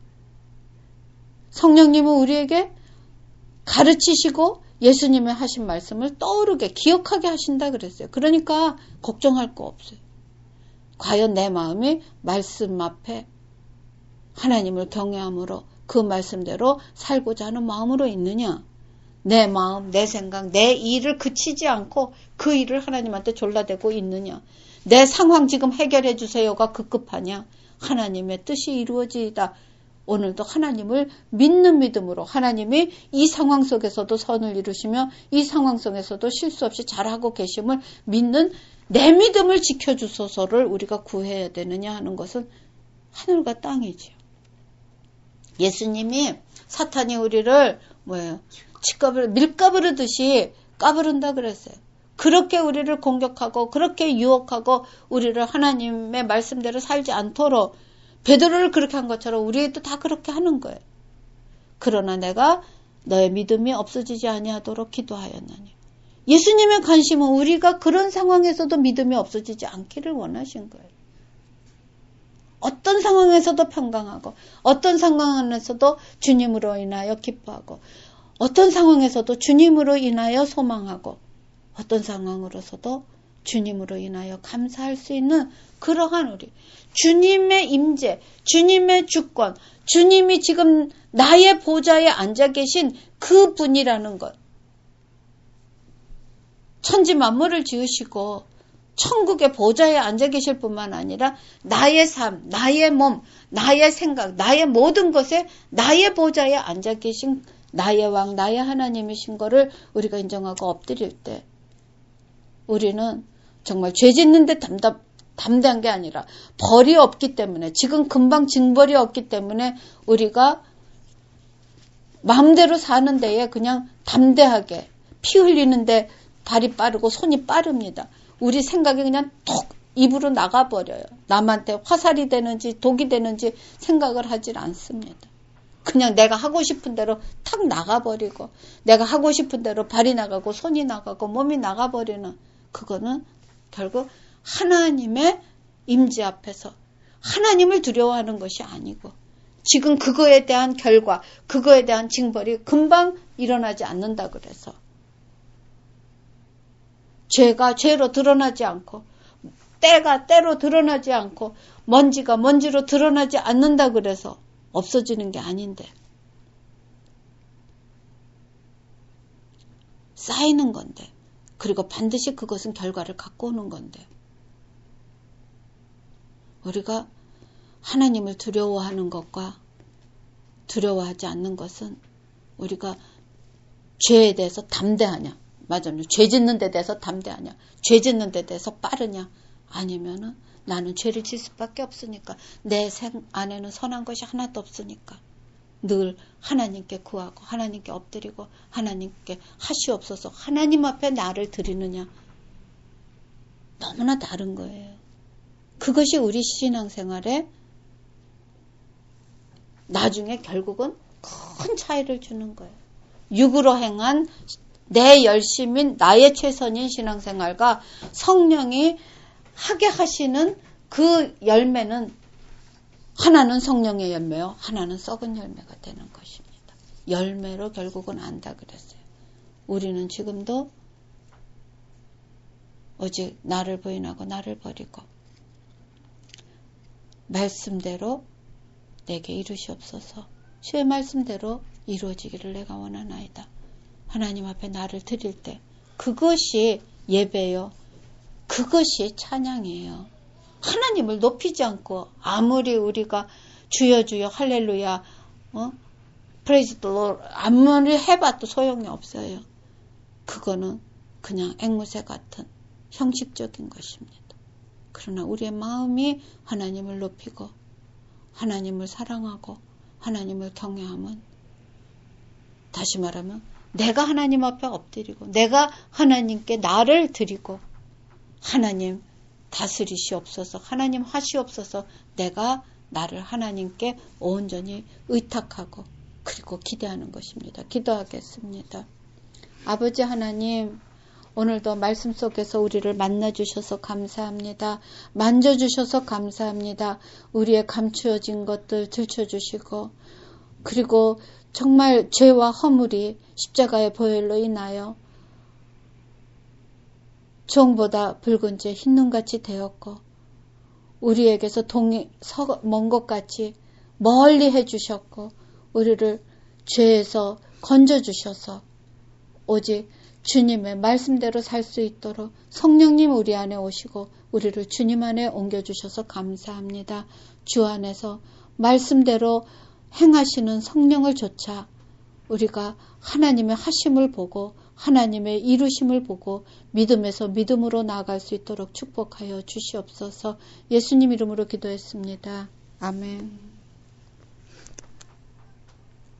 성령님은 우리에게 가르치시고 예수님의 하신 말씀을 떠오르게 기억하게 하신다 그랬어요. 그러니까 걱정할 거 없어요. 과연 내 마음이 말씀 앞에 하나님을 경외함으로 그 말씀대로 살고자 하는 마음으로 있느냐? 내 마음, 내 생각, 내 일을 그치지 않고 그 일을 하나님한테 졸라대고 있느냐? 내 상황 지금 해결해 주세요가 급급하냐? 하나님의 뜻이 이루어지이다. 오늘도 하나님을 믿는 믿음으로 하나님이 이 상황 속에서도 선을 이루시며 이 상황 속에서도 실수 없이 잘하고 계심을 믿는 내 믿음을 지켜주소서를 우리가 구해야 되느냐 하는 것은 하늘과 땅이지요. 예수님이 사탄이 우리를 밀가부르듯이 까부른다 그랬어요. 그렇게 우리를 공격하고 그렇게 유혹하고 우리를 하나님의 말씀대로 살지 않도록 베드로를 그렇게 한 것처럼 우리도 다 그렇게 하는 거예요. 그러나 내가 너의 믿음이 없어지지 아니하도록 기도하였나니. 예수님의 관심은 우리가 그런 상황에서도 믿음이 없어지지 않기를 원하신 거예요. 어떤 상황에서도 평강하고 어떤 상황에서도 주님으로 인하여 기뻐하고 어떤 상황에서도 주님으로 인하여 소망하고 어떤 상황으로서도 주님으로 인하여 감사할 수 있는 그러한 우리 주님의 임재, 주님의 주권, 주님이 지금 나의 보좌에 앉아 계신 그 분이라는 것. 천지 만물을 지으시고 천국의 보좌에 앉아 계실 뿐만 아니라 나의 삶, 나의 몸, 나의 생각, 나의 모든 것에 나의 보좌에 앉아 계신 나의 왕, 나의 하나님이신 거를 우리가 인정하고 엎드릴 때 우리는 정말 죄 짓는데 담대한 게 아니라 벌이 없기 때문에 지금 금방 징벌이 없기 때문에 우리가 마음대로 사는 데에 그냥 담대하게 피 흘리는데 발이 빠르고 손이 빠릅니다. 우리 생각이 그냥 톡 입으로 나가버려요. 남한테 화살이 되는지 독이 되는지 생각을 하질 않습니다. 그냥 내가 하고 싶은 대로 탁 나가버리고 내가 하고 싶은 대로 발이 나가고 손이 나가고 몸이 나가버리는 그거는 결국 하나님의 임재 앞에서 하나님을 두려워하는 것이 아니고 지금 그거에 대한 결과, 그거에 대한 징벌이 금방 일어나지 않는다 그래서 죄가 죄로 드러나지 않고 때가 때로 드러나지 않고 먼지가 먼지로 드러나지 않는다 그래서 없어지는 게 아닌데 쌓이는 건데 그리고 반드시 그것은 결과를 갖고 오는 건데 우리가 하나님을 두려워하는 것과 두려워하지 않는 것은 우리가 죄에 대해서 담대하냐 맞아요. 죄 짓는 데 대해서 담대하냐 죄 짓는 데 대해서 빠르냐 아니면은 나는 죄를 짓을 수밖에 없으니까 내 생 안에는 선한 것이 하나도 없으니까 늘 하나님께 구하고 하나님께 엎드리고 하나님께 하시옵소서 하나님 앞에 나를 드리느냐 너무나 다른 거예요. 그것이 우리 신앙생활에 나중에 결국은 큰 차이를 주는 거예요. 육으로 행한 내 열심인 나의 최선인 신앙생활과 성령이 하게 하시는 그 열매는 하나는 성령의 열매요. 하나는 썩은 열매가 되는 것입니다. 열매로 결국은 안다 그랬어요. 우리는 지금도 오직 나를 부인하고 나를 버리고 말씀대로 내게 이루시옵소서. 주의 말씀대로 이루어지기를 내가 원하나이다. 하나님 앞에 나를 드릴 때 그것이 예배요. 그것이 찬양이에요. 하나님을 높이지 않고 아무리 우리가 주여 주여 할렐루야 프레이즈 더 로드 아무리 해봐도 소용이 없어요. 그거는 그냥 앵무새 같은 형식적인 것입니다. 그러나 우리의 마음이 하나님을 높이고 하나님을 사랑하고 하나님을 경외하면 다시 말하면 내가 하나님 앞에 엎드리고 내가 하나님께 나를 드리고 하나님 다스리시옵소서 하나님 하시옵소서 내가 나를 하나님께 온전히 의탁하고 그리고 기대하는 것입니다. 기도하겠습니다. 아버지 하나님 오늘도 말씀 속에서 우리를 만나주셔서 감사합니다. 만져주셔서 감사합니다. 우리의 감추어진 것들 들춰주시고 그리고 정말 죄와 허물이 십자가의 보혈로 인하여 종보다 붉은 죄 흰눈같이 되었고 우리에게서 먼 것 같이 멀리 해주셨고 우리를 죄에서 건져주셔서 오직 주님의 말씀대로 살 수 있도록 성령님 우리 안에 오시고 우리를 주님 안에 옮겨주셔서 감사합니다. 주 안에서 말씀대로 행하시는 성령을 조차 우리가 하나님의 하심을 보고 하나님의 이루심을 보고 믿음에서 믿음으로 나아갈 수 있도록 축복하여 주시옵소서. 예수님 이름으로 기도했습니다. 아멘.